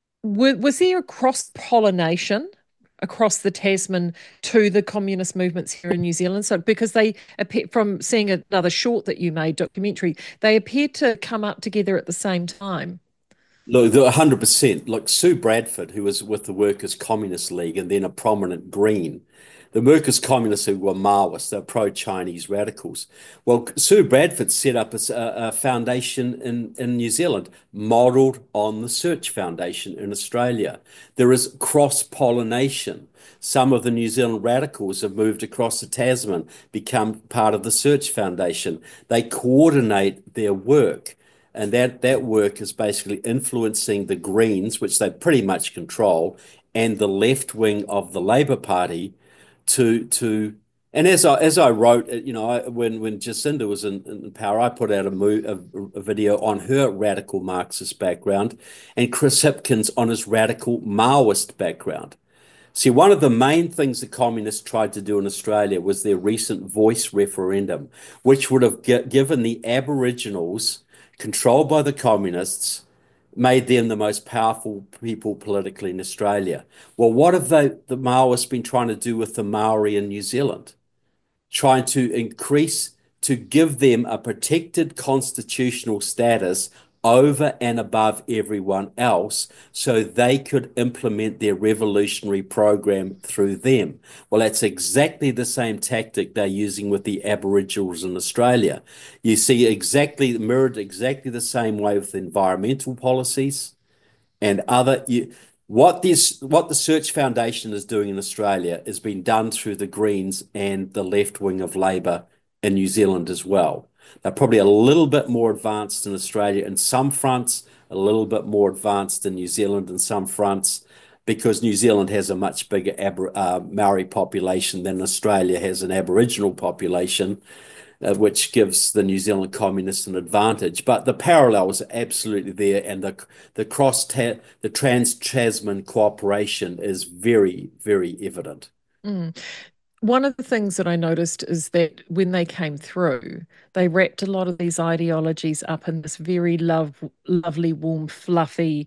Speaker 1: was there a cross pollination across the Tasman to the communist movements here in New Zealand? So, because they appear, from seeing another short that you made, documentary, they appeared to come up together at the same time.
Speaker 2: Look, the one hundred percent. Look, Sue Bradford, who was with the Workers' Communist League and then a prominent Green, the Workers' Communists who were Maoists, they're pro-Chinese radicals. Well, Sue Bradford set up a, a foundation in, in New Zealand, modelled on the Search Foundation in Australia. There is cross-pollination. Some of the New Zealand radicals have moved across the Tasman, become part of the Search Foundation. They coordinate their work. And that, that work is basically influencing the Greens, which they pretty much control, and the left wing of the Labour Party to to and as I as I wrote, you know, I, when when Jacinda was in, in power, I put out a, mo a, a video on her radical Marxist background, and Chris Hipkins on his radical Maoist background. See, one of the main things the communists tried to do in Australia was their recent voice referendum, which would have given the Aboriginals, controlled by the communists, made them the most powerful people politically in Australia. Well, what have they, the Maoists been trying to do with the Maori in New Zealand? Trying to increase, to give them a protected constitutional status over and above everyone else so they could implement their revolutionary program through them. Well, that's exactly the same tactic they're using with the Aboriginals in Australia. You see exactly mirrored exactly the same way with environmental policies and other you, what this what the Search Foundation is doing in Australia is being done through the Greens and the left wing of Labor in New Zealand as well. They're probably a little bit more advanced in Australia in some fronts, a little bit more advanced in New Zealand in some fronts, because New Zealand has a much bigger Abor uh, Maori population than Australia has an Aboriginal population, uh, which gives the New Zealand communists an advantage. But the parallels are absolutely there, and the the cross the trans-Tasman cooperation is very, very evident.
Speaker 1: Mm. One of the things that I noticed is that when they came through, they wrapped a lot of these ideologies up in this very love, lovely, warm, fluffy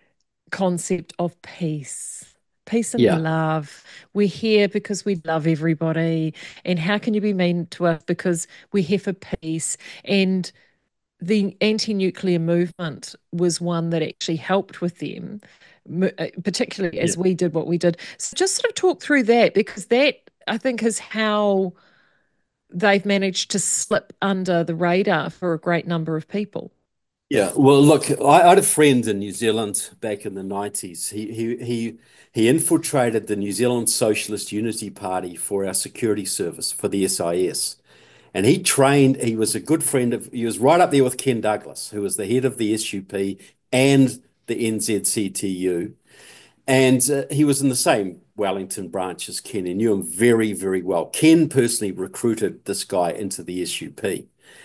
Speaker 1: concept of peace. Peace and
Speaker 2: Yeah,
Speaker 1: love. We're here because we love everybody. And how can you be mean to us because we're here for peace? And the anti-nuclear movement was one that actually helped with them, uh, particularly
Speaker 2: yeah.
Speaker 1: as we did what we did. So just sort of talk through that because that I think is how they've managed to slip under the radar for a great number of people.
Speaker 2: Yeah, well, look, I, I had a friend in New Zealand back in the nineties. He he he he infiltrated the New Zealand Socialist Unity Party for our security service for the S I S. And he trained, he was a good friend of, he was right up there with Ken Douglas, who was the head of the S U P and the N Z C T U. And uh, he was in the same Wellington branch as Ken. He knew him very, very well. Ken personally recruited this guy into the S U P.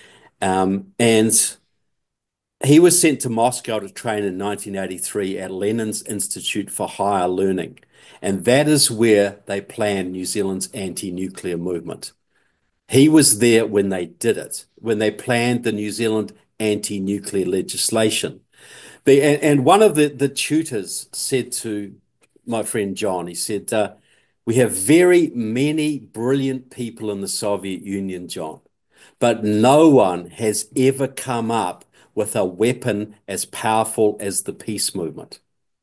Speaker 2: Um, and he was sent to Moscow to train in nineteen eighty-three at Lenin's Institute for Higher Learning. And that is where they planned New Zealand's anti-nuclear movement. He was there when they did it, when they planned the New Zealand anti-nuclear legislation. The, and, and one of the, the tutors said to my friend John, he said, uh, we have very many brilliant people in the Soviet Union, John, but no one has ever come up with a weapon as powerful as the peace movement.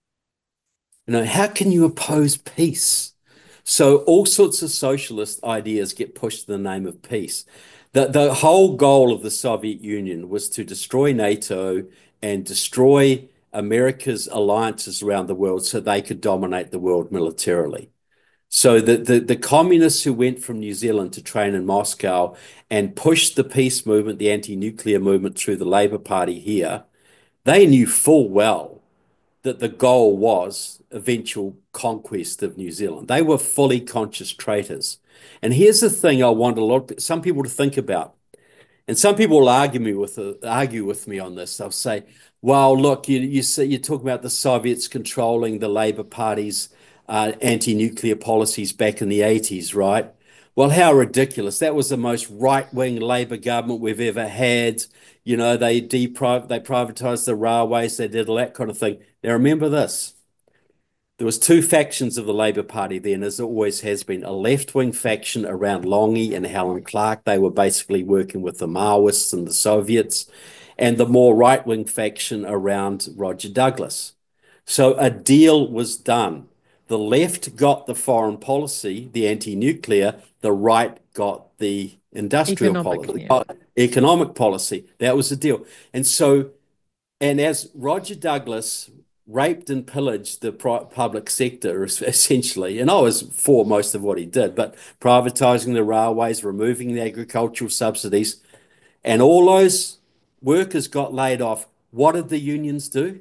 Speaker 2: You know, how can you oppose peace? So all sorts of socialist ideas get pushed in the name of peace. The, the whole goal of the Soviet Union was to destroy NATO and destroy America's alliances around the world so they could dominate the world militarily. So the, the, the communists who went from New Zealand to train in Moscow and pushed the peace movement, the anti-nuclear movement through the Labour Party here, they knew full well that the goal was eventual conquest of New Zealand. They were fully conscious traitors. And here's the thing I want a lot of some people to think about. And some people will argue me with uh, argue with me on this. They'll say, "Well, look, you you see, you talk about the Soviets controlling the Labour Party's uh, anti-nuclear policies back in the eighties, right? Well, how ridiculous! That was the most right-wing Labour government we've ever had. You know, they depriv they privatised the railways, they did all that kind of thing. Now, remember this." There was two factions of the Labour Party then, as it always has been. A left-wing faction around Longy and Helen Clark. They were basically working with the Maoists and the Soviets, and the more right-wing faction around Roger Douglas. So a deal was done. The left got the foreign policy, the anti-nuclear. The right got the industrial
Speaker 1: Economic,
Speaker 2: policy,
Speaker 1: yeah.
Speaker 2: economic policy. That was the deal. And so, and as Roger Douglas raped and pillaged the public sector essentially, and I was for most of what he did, but privatizing the railways, removing the agricultural subsidies, and all those workers got laid off. What did the unions do?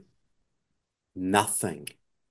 Speaker 2: Nothing.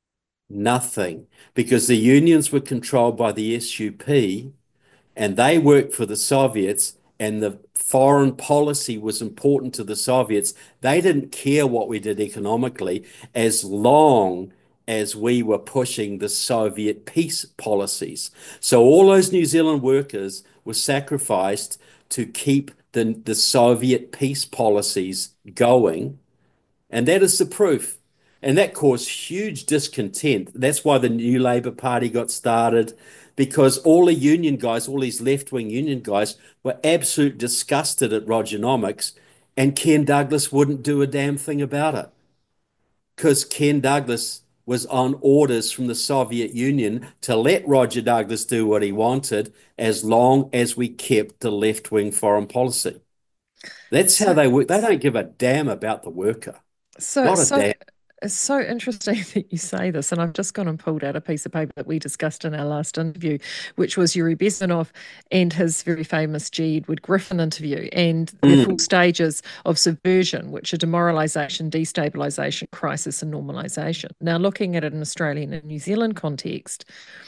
Speaker 2: Nothing. Because the unions were controlled by the S U P, and they worked for the Soviets, and the foreign policy was important to the Soviets. They didn't care what we did economically as long as we were pushing the Soviet peace policies. So all those New Zealand workers were sacrificed to keep the, the Soviet peace policies going. And that is the proof. And that caused huge discontent. That's why the new Labour Party got started, because all the union guys, all these left-wing union guys, were absolute disgusted at Rogernomics, and Ken Douglas wouldn't do a damn thing about it. Because Ken Douglas was on orders from the Soviet Union to let Roger Douglas do what he wanted as long as we kept the left-wing foreign policy. That's how
Speaker 1: So,
Speaker 2: they work. They don't give a damn about the worker.
Speaker 1: so,
Speaker 2: Not a
Speaker 1: so
Speaker 2: damn.
Speaker 1: It's so interesting that you say this, and I've just gone and pulled out a piece of paper that we discussed in our last interview, which was Yuri Bezmenov and his very famous G. Edward Griffin interview, and the four
Speaker 2: Mm,
Speaker 1: stages of subversion, which are demoralisation, destabilisation, crisis, and normalisation. Now, looking at it in Australian and New Zealand context,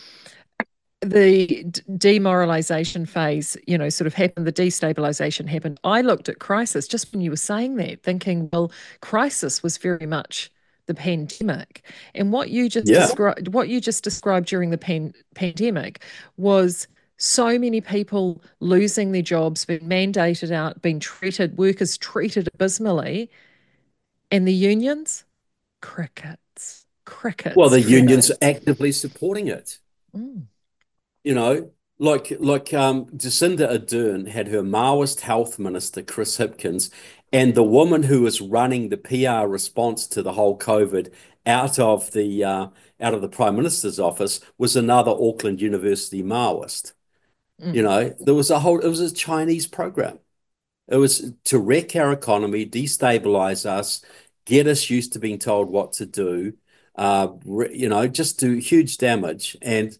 Speaker 1: the demoralization phase, you know, sort of happened, the destabilization happened. I looked at crisis just when you were saying that, thinking, well, crisis was very much the pandemic. And what you just
Speaker 2: yeah.
Speaker 1: described, what you just described during the pan pandemic was so many people losing their jobs, being mandated out, being treated, workers treated abysmally, and the unions, crickets,
Speaker 2: Well,
Speaker 1: crickets,
Speaker 2: the
Speaker 1: Fredo.
Speaker 2: unions are actively supporting it.
Speaker 1: Mm,
Speaker 2: You know, like like um, Jacinda Ardern had her Maoist health minister, Chris Hipkins, and the woman who was running the P R response to the whole COVID out of the uh, out of the Prime Minister's office was another Auckland University Maoist. You
Speaker 1: mm.
Speaker 2: know, there was a whole it was a Chinese program. It was to wreck our economy, destabilize us, get us used to being told what to do, uh, you know, just do huge damage. And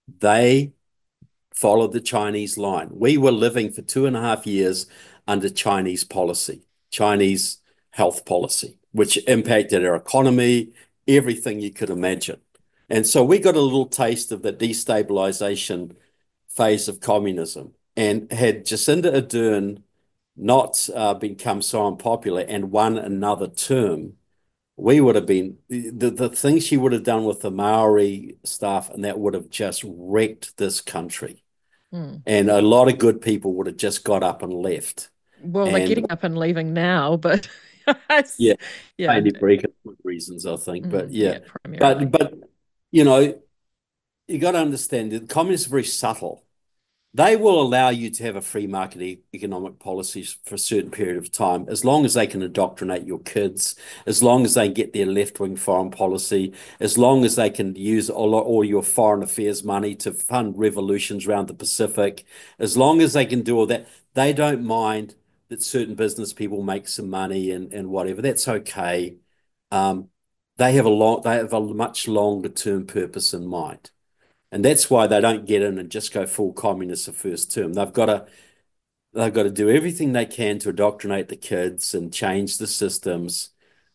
Speaker 2: they followed the Chinese line. We were living for two and a half years under Chinese policy, Chinese health policy, which impacted our economy, everything you could imagine. And so we got a little taste of the destabilization phase of communism. And had Jacinda Ardern not uh, become so unpopular and won another term, we would have been the, the things she would have done with the Maori stuff, and that would have just wrecked this country.
Speaker 1: Mm.
Speaker 2: And a lot of good people would have just got up and left.
Speaker 1: Well, they're
Speaker 2: And
Speaker 1: getting up and leaving now, but
Speaker 2: yeah,
Speaker 1: yeah,
Speaker 2: mainly for economic reasons, I think. But
Speaker 1: mm,
Speaker 2: yeah,
Speaker 1: yeah, primarily.
Speaker 2: but but you know, you got to understand that communists are very subtle. They will allow you to have a free market e economic policies for a certain period of time, as long as they can indoctrinate your kids, as long as they get their left-wing foreign policy, as long as they can use all, all your foreign affairs money to fund revolutions around the Pacific, as long as they can do all that, they don't mind that certain business people make some money and, and whatever. That's okay. Um, they have a long, they have a much longer term purpose in mind. And that's why they don't get in and just go full communist the first term. They've got to they've got to do everything they can to indoctrinate the kids and change the systems.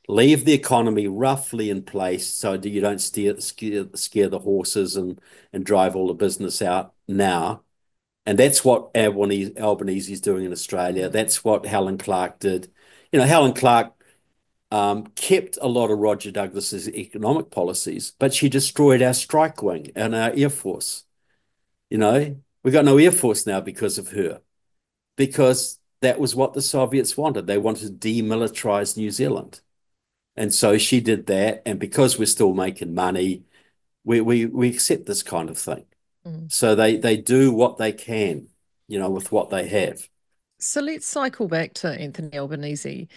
Speaker 2: leave the economy roughly in place so that you don't steer, scare, scare the horses and, and drive all the business out now. And that's what Albanese, Albanese is doing in Australia.
Speaker 1: Mm.
Speaker 2: That's what Helen Clark did. You know, Helen Clark um, kept a lot of Roger Douglas's economic policies, but she destroyed our strike wing and our Air Force. You know, we got no Air Force now because of her, because that was what the Soviets wanted. They wanted to demilitarize New Zealand. And so she did that. And because we're still making money, we we we accept this kind of thing.
Speaker 1: Mm.
Speaker 2: So they they do what they can, you know, with what they have.
Speaker 1: So let's cycle back to Anthony Albanese.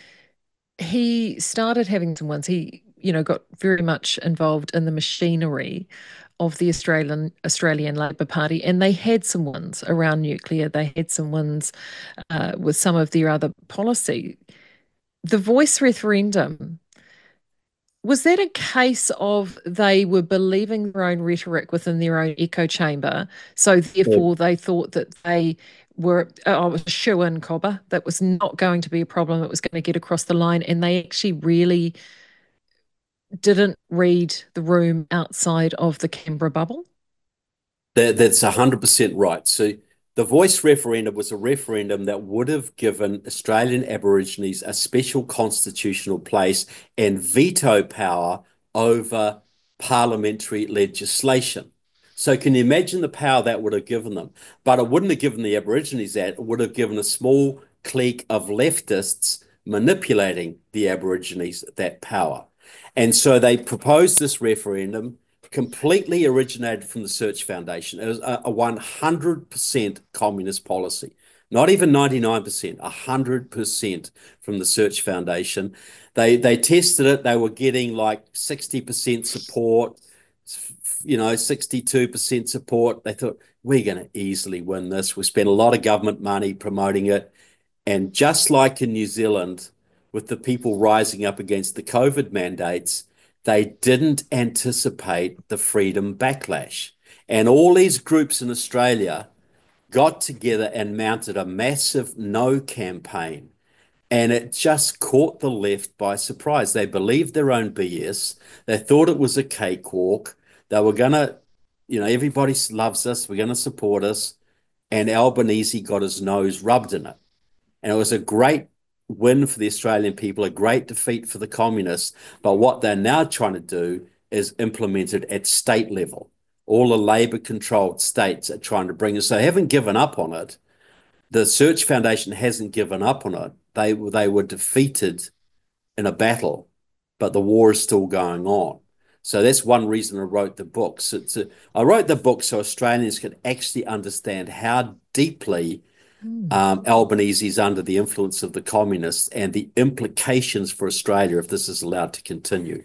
Speaker 1: He started having some ones. He, you know, got very much involved in the machinery of the Australian Australian Labor Party, and they had some wins around nuclear. They had some wins uh, with some of their other policy. The voice referendum, was that a case of they were believing their own rhetoric within their own echo chamber? So therefore they thought that they were, oh, it was a shoe-in cobber, that was not going to be a problem, it was going to get across the line, and they actually really didn't read the room outside of the Canberra bubble?
Speaker 2: That, that's one hundred percent right. So the voice referendum was a referendum that would have given Australian Aborigines a special constitutional place and veto power over parliamentary legislation. So can you imagine the power that would have given them? But it wouldn't have given the Aborigines that. It would have given a small clique of leftists manipulating the Aborigines that power. And so they proposed this referendum, completely originated from the Search Foundation. It was a, a one hundred percent communist policy, not even ninety-nine percent, one hundred percent from the Search Foundation. They they tested it. They were getting like sixty percent support, you know, sixty-two percent support. They thought, we're going to easily win this. We spent a lot of government money promoting it. And just like in New Zealand, with the people rising up against the COVID mandates, they didn't anticipate the freedom backlash. And all these groups in Australia got together and mounted a massive no campaign. And it just caught the left by surprise. They believed their own B S. They thought it was a cakewalk. They were going to, you know, everybody loves us. We're going to support us. And Albanese got his nose rubbed in it. And it was a great win for the Australian people, a great defeat for the communists. But what they're now trying to do is implement it at state level. All the Labor-controlled states are trying to bring it. So they haven't given up on it. The Search Foundation hasn't given up on it. They, they were defeated in a battle, but the war is still going on. So that's one reason I wrote the book. So it's a, I wrote the book so Australians could actually understand how deeply
Speaker 1: Mm.
Speaker 2: um, Albanese is under the influence of the communists and the implications for Australia if this is allowed to continue.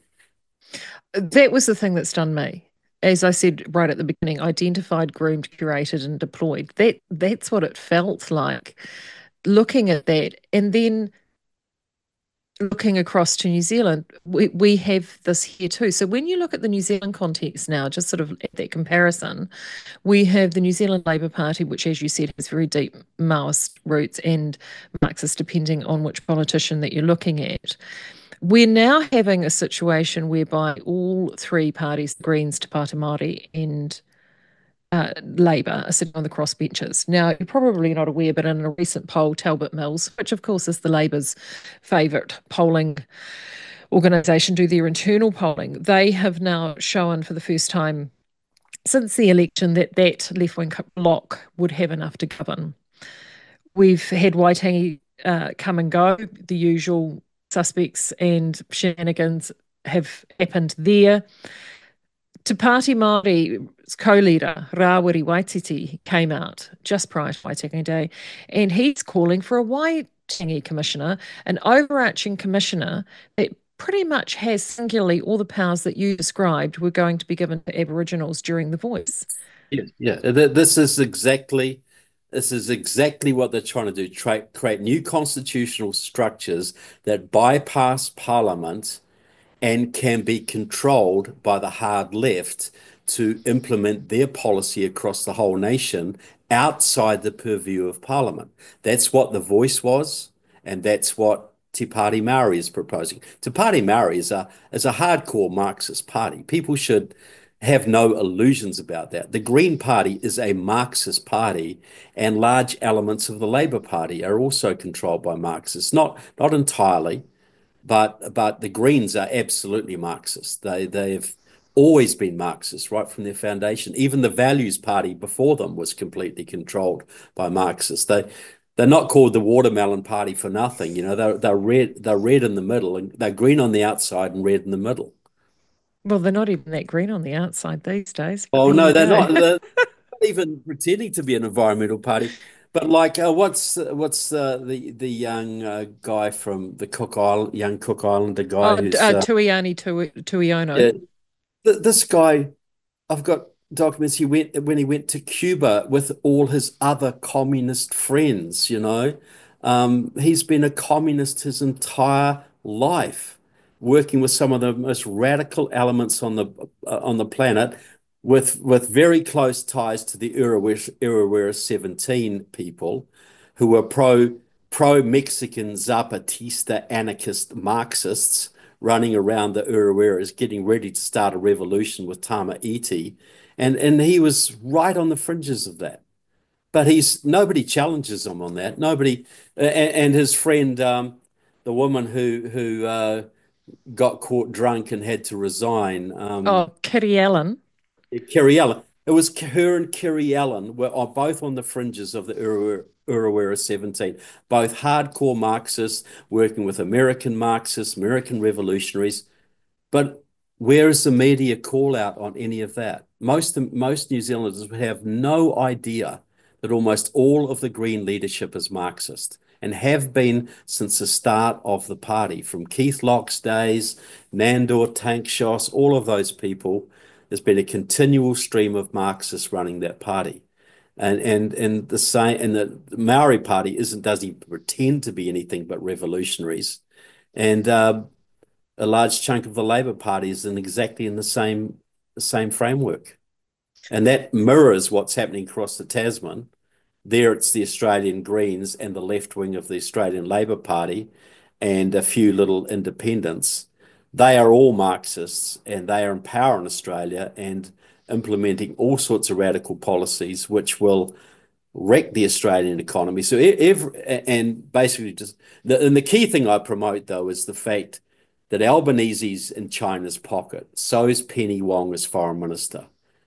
Speaker 1: That was the thing that stunned me. As I said right at the beginning, identified, groomed, curated, and deployed. That that's what it felt like. Looking at that, and then looking across to New Zealand, we, we have this here too. So when you look at the New Zealand context now, just sort of at that comparison, we have the New Zealand Labour Party, which, as you said, has very deep Maoist roots and Marxist, depending on which politician that you're looking at. We're now having a situation whereby all three parties, the Greens, Te Pāti Māori, and uh, Labour, are sitting on the crossbenches. Now, you're probably not aware, but in a recent poll, Talbot Mills, which of course is the Labour's favourite polling organisation, do their internal polling, they have now shown for the first time since the election that that left-wing bloc would have enough to govern. We've had Waitangi uh, come and go, the usual suspects and shenanigans have happened there. Te Pāti Māori's co-leader, Rawiri Waititi, came out just prior to Waitangi Day, and he's calling for a Waitangi commissioner, an overarching commissioner that pretty much has singularly all the powers that you described were going to be given to Aboriginals during the Voice.
Speaker 2: Yeah, yeah. This is exactly this is exactly what they're trying to do: try, create new constitutional structures that bypass Parliament and can be controlled by the hard left to implement their policy across the whole nation outside the purview of Parliament. That's what the Voice was, and that's what Te Pāti Maori is proposing. Te Pāti Maori is a is a hardcore Marxist party. People should have no illusions about that. The Green Party is a Marxist party, and large elements of the Labour Party are also controlled by Marxists. Not not entirely, but but the Greens are absolutely Marxist. They they've always been Marxist right from their foundation. Even the Values Party before them was completely controlled by Marxists. They they're not called the Watermelon Party for nothing. You know, they're they're red they're red in the middle and they're green on the outside and red in the middle.
Speaker 1: Well, they're not even that green on the outside these days, but
Speaker 2: Oh
Speaker 1: there
Speaker 2: no,
Speaker 1: you
Speaker 2: they're
Speaker 1: go.
Speaker 2: not. They're not even pretending to be an environmental party. But like, uh, what's what's uh, the the young uh, guy from the Cook Island, young Cook Islander guy
Speaker 1: Oh,
Speaker 2: who's
Speaker 1: uh,
Speaker 2: uh,
Speaker 1: Tuiani Tui, Tuiono.
Speaker 2: yeah, th this guy, I've got documents. He went when he went to Cuba with all his other communist friends, you know. Um, he's been a communist his entire life, working with some of the most radical elements on the uh, on the planet, with with very close ties to the Uruguay, Uruguay seventeen people, who were pro pro Mexican Zapatista anarchist Marxists running around the Uruguayas, getting ready to start a revolution with Tama Iti, and and he was right on the fringes of that. But he's nobody challenges him on that. Nobody, and, and his friend, um, the woman who who uh, got caught drunk and had to resign, um,
Speaker 1: Oh, Kitty Allen.
Speaker 2: Kerry Allen. It was her and Kerry Allen were are both on the fringes of the Uru- Uruguay seventeen, both hardcore Marxists working with American Marxists, American revolutionaries. But where is the media call out on any of that? Most most New Zealanders would have no idea that almost all of the Green leadership is Marxist and have been since the start of the party, from Keith Locke's days, Nandor Tankshoss, all of those people. There's been a continual stream of Marxists running that party. And and and the same and the Maori Party isn't doesn't pretend to be anything but revolutionaries. And uh, a large chunk of the Labor Party is in exactly in the same the same framework. And that mirrors what's happening across the Tasman. There it's the Australian Greens and the left wing of the Australian Labor Party and a few little independents. They are all Marxists and they are in power in Australia and implementing all sorts of radical policies which will wreck the Australian economy. So every, and basically just the, and the key thing I promote though is the fact that Albanese's in China's pocket. So is Penny Wong as foreign minister.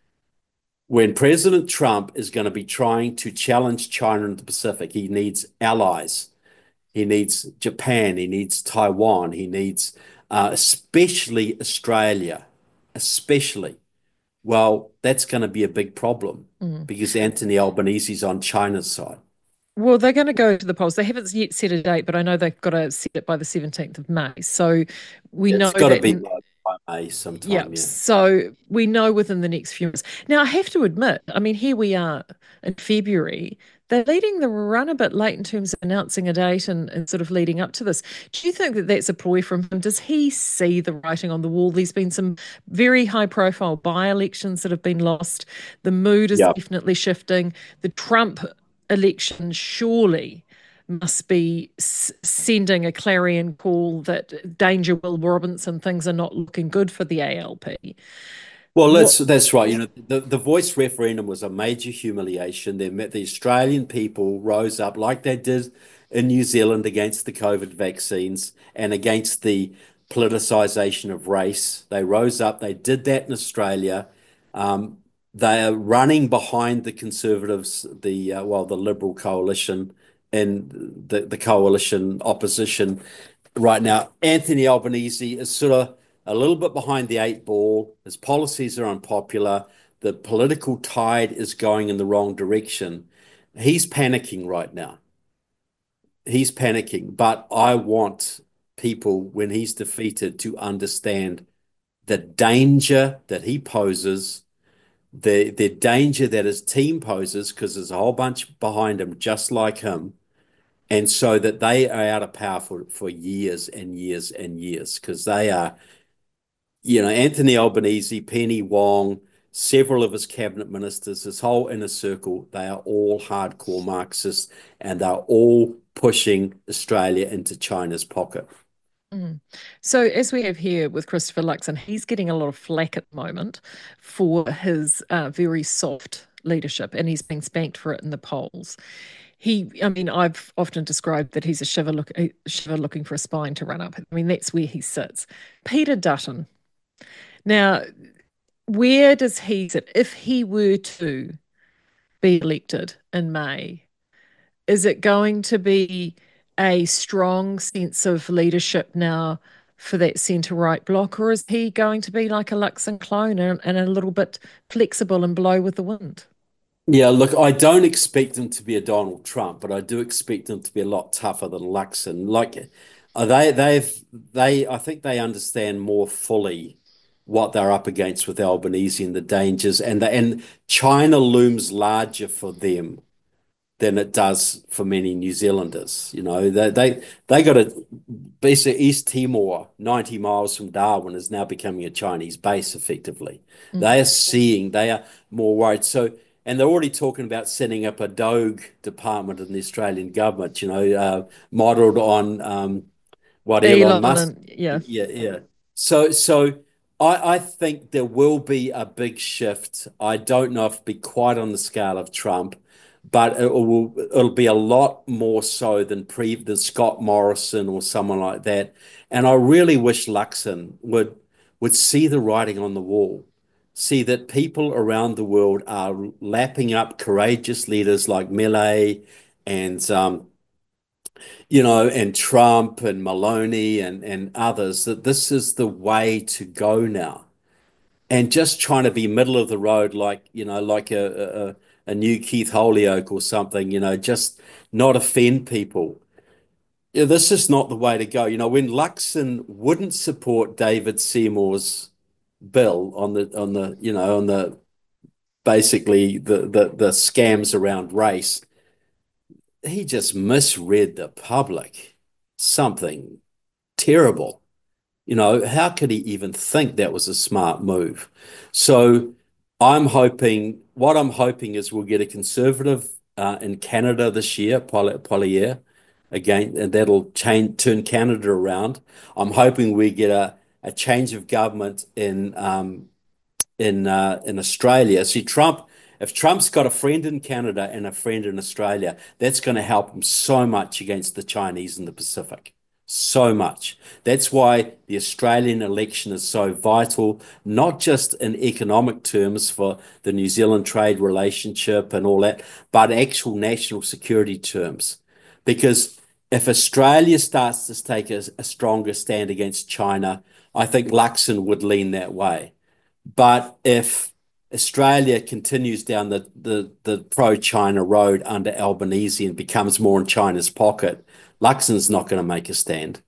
Speaker 2: When President Trump is going to be trying to challenge China in the Pacific, he needs allies. He needs Japan. He needs Taiwan. He needs uh, especially Australia, especially. Well, that's going to be a big problem
Speaker 1: Mm.
Speaker 2: because Anthony Albanese's on China's side.
Speaker 1: Well, they're going to go to the polls. They haven't yet set a date, but I know they've got to set it by the seventeenth of May. So we know
Speaker 2: It's got to
Speaker 1: that.
Speaker 2: be like by May
Speaker 1: Yeah,
Speaker 2: sometime, yeah.
Speaker 1: so we know within the next few months. Now, I have to admit, I mean, here we are in February. They're leading the run a bit late in terms of announcing a date and, and sort of leading up to this. Do you think that that's a ploy from him? Does he see the writing on the wall? There's been some very high profile by elections that have been lost. The mood is
Speaker 2: Yeah.
Speaker 1: definitely shifting. The Trump election surely must be s- sending a clarion call that danger Will Robinson, things are not looking good for the A L P.
Speaker 2: Well,
Speaker 1: What?
Speaker 2: that's that's right. You know, the, the voice referendum was a major humiliation. They met the Australian people rose up like they did in New Zealand against the COVID vaccines and against the politicization of race. They rose up. They did that in Australia. Um, they are running behind the Conservatives, the uh, well, the Liberal coalition and the the coalition opposition right now. Anthony Albanese is sort of a little bit behind the eight ball. His policies are unpopular. The political tide is going in the wrong direction. He's panicking right now. He's panicking, but I want people, when he's defeated, to understand the danger that he poses, the the danger that his team poses, because there's a whole bunch behind him just like him, and so that they are out of power for, for years and years and years, because they are, you know, Anthony Albanese, Penny Wong, several of his cabinet ministers, his whole inner circle, they are all hardcore Marxists and they're all pushing Australia into China's pocket.
Speaker 1: Mm. So, as we have here with Christopher Luxon, he's getting a lot of flack at the moment for his uh, very soft leadership, and he's being spanked for it in the polls. He, I mean, I've often described that he's a shiver, look, a shiver looking for a spine to run up. I mean, that's where he sits. Peter Dutton. Now, where does he sit if he were to be elected in May? Is it going to be a strong sense of leadership now for that centre right bloc, or is he going to be like a Luxon clone and, and a little bit flexible and blow with the wind?
Speaker 2: Yeah, look, I don't expect him to be a Donald Trump, but I do expect him to be a lot tougher than Luxon. Like, uh, they, they've, they, I think they understand more fully what they're up against with Albanese and the dangers, and the, and China looms larger for them than it does for many New Zealanders. You know, they they they got a basically East Timor, ninety miles from Darwin, is now becoming a Chinese base effectively.
Speaker 1: Mm.
Speaker 2: They are seeing, they are more worried. So, and they're already talking about setting up a Dogue department in the Australian government, you know, uh, modeled on um, what Elon
Speaker 1: Elon
Speaker 2: Musk.
Speaker 1: and yeah.
Speaker 2: Yeah, yeah. So, so I, I think there will be a big shift. I don't know if it'll be quite on the scale of Trump, but it will it'll be a lot more so than pre than Scott Morrison or someone like that. And I really wish Luxon would would see the writing on the wall, see that people around the world are lapping up courageous leaders like Milei and um, you know, and Trump and Maloney and and others, that this is the way to go now. And just trying to be middle of the road, like, you know, like a a, a new Keith Holyoke or something, you know, just not offend people. Yeah, this is not the way to go. You know, when Luxon wouldn't support David Seymour's bill on the on the, you know, on the basically the the the scams around race, he just misread the public. Something terrible. You know, how could he even think that was a smart move? So I'm hoping, what I'm hoping is we'll get a conservative uh, in Canada this year, Poilievre, again, and that'll change, turn Canada around. I'm hoping we get a, a change of government in um, in uh, in Australia. See, Trump, if Trump's got a friend in Canada and a friend in Australia, that's going to help him so much against the Chinese in the Pacific. So much. That's why the Australian election is so vital, not just in economic terms for the New Zealand trade relationship and all that, but actual national security terms. Because if Australia starts to take a, a stronger stand against China, I think Luxon would lean that way. But if Australia continues down the, the, the pro-China road under Albanese and becomes more in China's pocket, Luxon's not going to make a stand.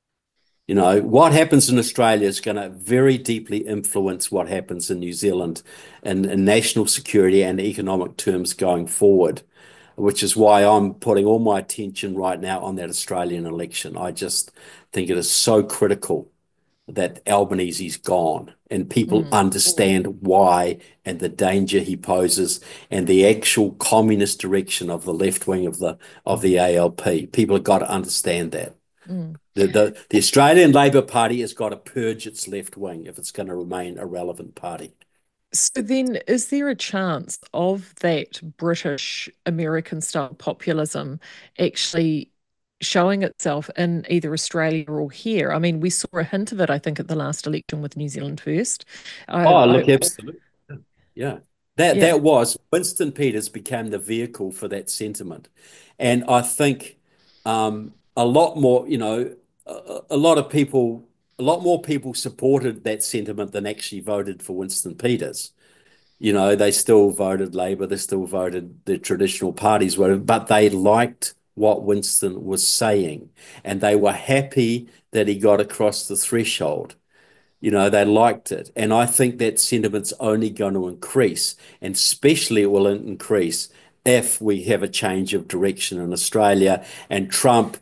Speaker 2: You know, what happens in Australia is going to very deeply influence what happens in New Zealand in, in national security and economic terms going forward, which is why I'm putting all my attention right now on that Australian election. I just think it is so critical that Albanese's gone and people
Speaker 1: Mm.
Speaker 2: understand why and the danger he poses and the actual communist direction of the left wing of the of the A L P. People have got to understand that.
Speaker 1: Mm.
Speaker 2: The, the, the Australian Labor Party has got to purge its left wing if it's going to remain a relevant party.
Speaker 1: So then, is there a chance of that British American style populism actually showing itself in either Australia or here? I mean, we saw a hint of it, I think, at the last election with New Zealand First. I,
Speaker 2: Oh,
Speaker 1: I
Speaker 2: look, absolutely. Yeah. That
Speaker 1: yeah.
Speaker 2: that was Winston Peters became the vehicle for that sentiment. And I think um, a lot more, you know, a, a lot of people, a lot more people supported that sentiment than actually voted for Winston Peters. You know, they still voted Labor, they still voted the traditional parties, whatever, but they liked what Winston was saying, and they were happy that he got across the threshold. You know, they liked it. And I think that sentiment's only going to increase, and especially it will increase if we have a change of direction in Australia and Trump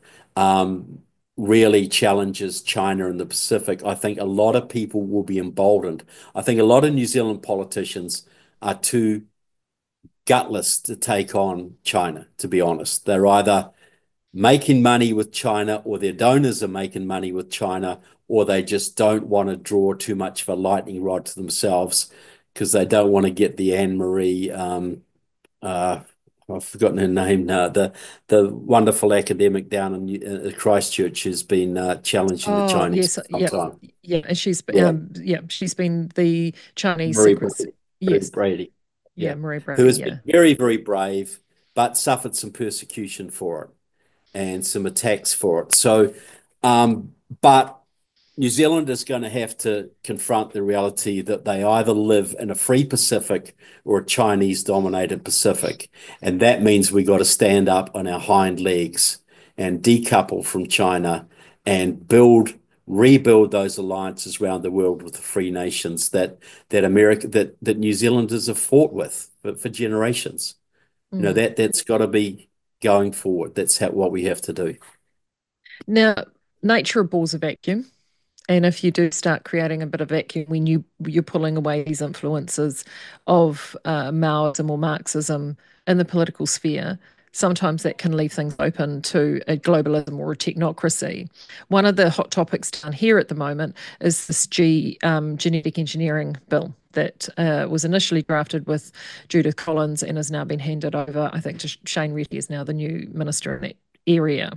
Speaker 2: um, really challenges China in the Pacific. I think a lot of people will be emboldened. I think a lot of New Zealand politicians are too gutless to take on China, to be honest. They're either making money with China, or their donors are making money with China, or they just don't want to draw too much of a lightning rod to themselves because they don't want to get the Anne Marie, um, uh, I've forgotten her name now, the the wonderful academic down in uh, Christchurch who's been uh, challenging the
Speaker 1: Oh,
Speaker 2: Chinese
Speaker 1: yes,
Speaker 2: for some
Speaker 1: yeah,
Speaker 2: time.
Speaker 1: yeah. And she's
Speaker 2: Yeah,
Speaker 1: um yeah, she's been the Chinese
Speaker 2: Marie
Speaker 1: secret.
Speaker 2: Brady.
Speaker 1: Yes,
Speaker 2: Brady.
Speaker 1: yeah,
Speaker 2: Yeah,
Speaker 1: Marie
Speaker 2: who
Speaker 1: Brady.
Speaker 2: has
Speaker 1: Yeah.
Speaker 2: been very, very brave, but suffered some persecution for it and some attacks for it. So, um, but New Zealand is going to have to confront the reality that they either live in a free Pacific or a Chinese dominated Pacific. And that means we got to stand up on our hind legs and decouple from China and build, rebuild those alliances around the world with the free nations that that America that that New Zealanders have fought with for, for generations. You know,
Speaker 1: Mm.
Speaker 2: that that's got to be going forward. That's how, what we have to do.
Speaker 1: Now, nature abhors a vacuum. And if you do start creating a bit of vacuum when you you're pulling away these influences of uh, Maoism or Marxism in the political sphere, sometimes that can leave things open to a globalism or a technocracy. One of the hot topics down here at the moment is this G um, genetic engineering bill that uh, was initially drafted with Judith Collins and has now been handed over, I think, to Shane Reti is now the new minister in that area.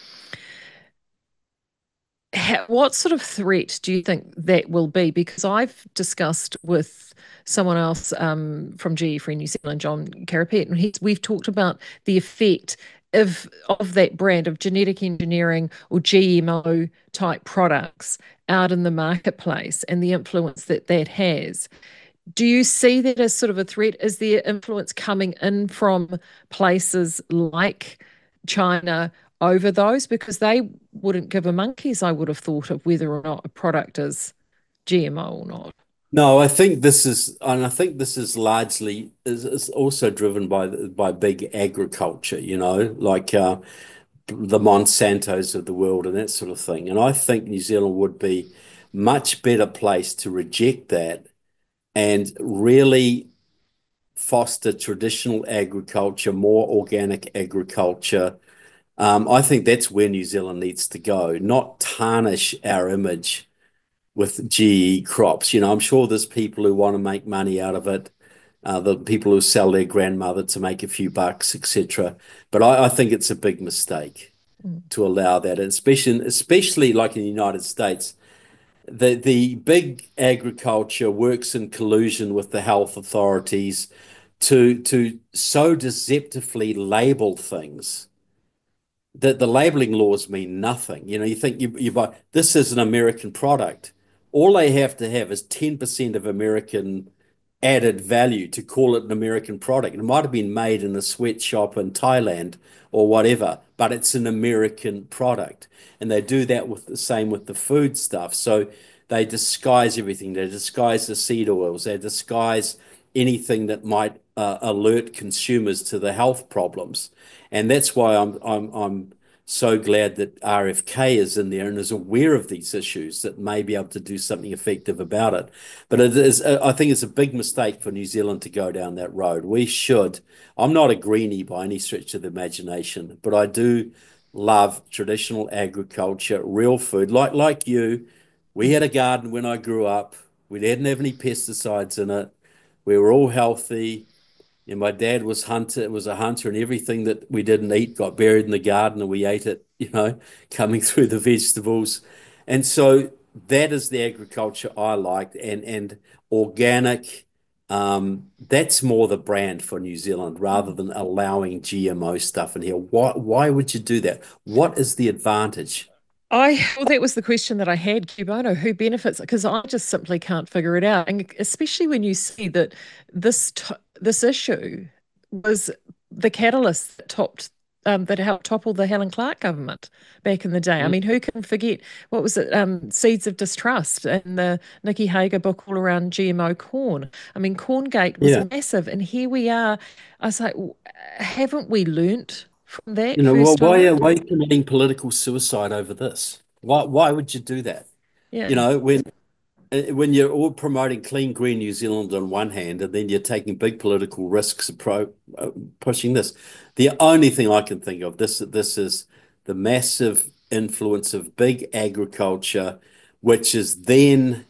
Speaker 1: What sort of threat do you think that will be? Because I've discussed with someone else um, from G E Free New Zealand, John Carapet, and he's, we've talked about the effect of of that brand of genetic engineering or G M O type products out in the marketplace and the influence that that has. Do you see that as sort of a threat? Is there influence coming in from places like China over those? Because they wouldn't give a monkey's, I would have thought, of whether or not a product is G M O or not.
Speaker 2: No, I think this is, and I think this is largely is, is also driven by by big agriculture, you know, like uh, the Monsantos of the world and that sort of thing. And I think New Zealand would be much better placed to reject that and really foster traditional agriculture, more organic agriculture. Um, I think that's where New Zealand needs to go, not tarnish our image with G E crops. You know, I'm sure there's people who want to make money out of it, uh, the people who sell their grandmother to make a few bucks, et cetera. But I, I think it's a big mistake
Speaker 1: Mm.
Speaker 2: to allow that, especially especially like in the United States. The the big agriculture works in collusion with the health authorities to to so deceptively label things that the labeling laws mean nothing. You know, you think you, you buy this is an American product. All they have to have is ten percent of American added value to call it an American product. It might have been made in a sweatshop in Thailand or whatever, but it's an American product. And they do that with the same with the food stuff. So they disguise everything. They disguise the seed oils. They disguise anything that might uh, alert consumers to the health problems. And that's why I'm I'm I'm so glad that R F K is in there and is aware of these issues that may be able to do something effective about it. But it is, I think it's a big mistake for New Zealand to go down that road. We should. I'm not a greenie by any stretch of the imagination, but I do love traditional agriculture, real food. Like like you, we had a garden when I grew up. We didn't have any pesticides in it. We were all healthy. And my dad was hunter was a hunter, and everything that we didn't eat got buried in the garden, and we ate it, you know, coming through the vegetables. And so that is the agriculture I liked, and and organic. Um, that's more the brand for New Zealand rather than allowing G M O stuff in here. Why why would you do that? What is the advantage?
Speaker 1: I well, that was the question that I had, Cubono. Who benefits? Because I just simply can't figure it out, and especially when you see that this t this issue was the catalyst that topped um, that helped topple the Helen Clark government back in the day. I
Speaker 2: Mm.
Speaker 1: mean, who can forget what was it? Um, Seeds of Distrust and the Nikki Hager book all around G M O corn. I mean, Corngate was
Speaker 2: Yeah.
Speaker 1: massive, and here we are. I was like, w- haven't we learnt from that
Speaker 2: You know, well,
Speaker 1: first time
Speaker 2: why are,
Speaker 1: round?
Speaker 2: why are you committing political suicide over this? Why why would you do that? You
Speaker 1: Yeah.
Speaker 2: know, when uh, when you're all promoting clean green New Zealand on one hand, and then you're taking big political risks pro, uh, pushing this. The only thing I can think of this this is the massive influence of big agriculture, which is then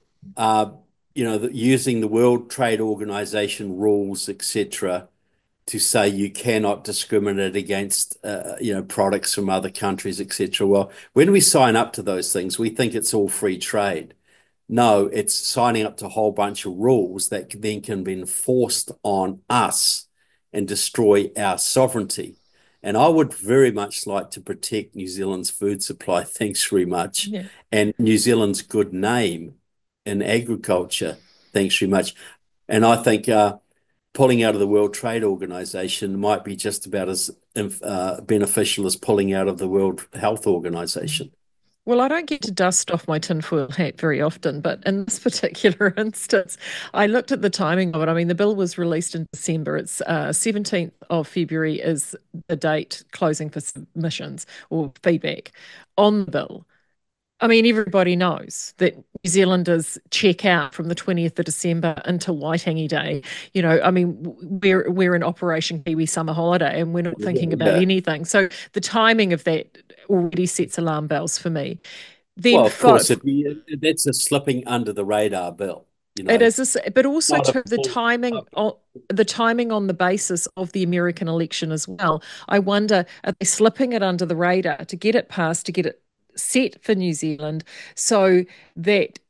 Speaker 2: uh, you know, using the World Trade Organization rules, et cetera, to say you cannot discriminate against, uh, you know, products from other countries, et cetera. Well, when we sign up to those things, we think it's all free trade. No, it's signing up to a whole bunch of rules that then can be enforced on us and destroy our sovereignty. And I would very much like to protect New Zealand's food supply, thanks very much,
Speaker 1: Yeah.
Speaker 2: and New Zealand's good name in agriculture, thanks very much. And I think uh, pulling out of the World Trade Organization might be just about as uh, beneficial as pulling out of the World Health Organization.
Speaker 1: Well, I don't get to dust off my tinfoil hat very often, but in this particular instance, I looked at the timing of it. I mean, the bill was released in December. It's uh, seventeenth of February is the date closing for submissions or feedback on the bill. I mean, everybody knows that New Zealanders check out from the twentieth of December until Waitangi Day. You know, I mean, we're we're in Operation Kiwi Summer Holiday and we're not thinking about
Speaker 2: Yeah.
Speaker 1: anything. So the timing of that already sets alarm bells for me. Then
Speaker 2: Well, of course,
Speaker 1: fo-
Speaker 2: it, that's a slipping under the radar bill, you
Speaker 1: it
Speaker 2: know,
Speaker 1: is this, but also
Speaker 2: not a
Speaker 1: to the
Speaker 2: full.
Speaker 1: timing on the timing on the basis of the American election as well. I wonder, are they slipping it under the radar to get it passed, to get it set for New Zealand so that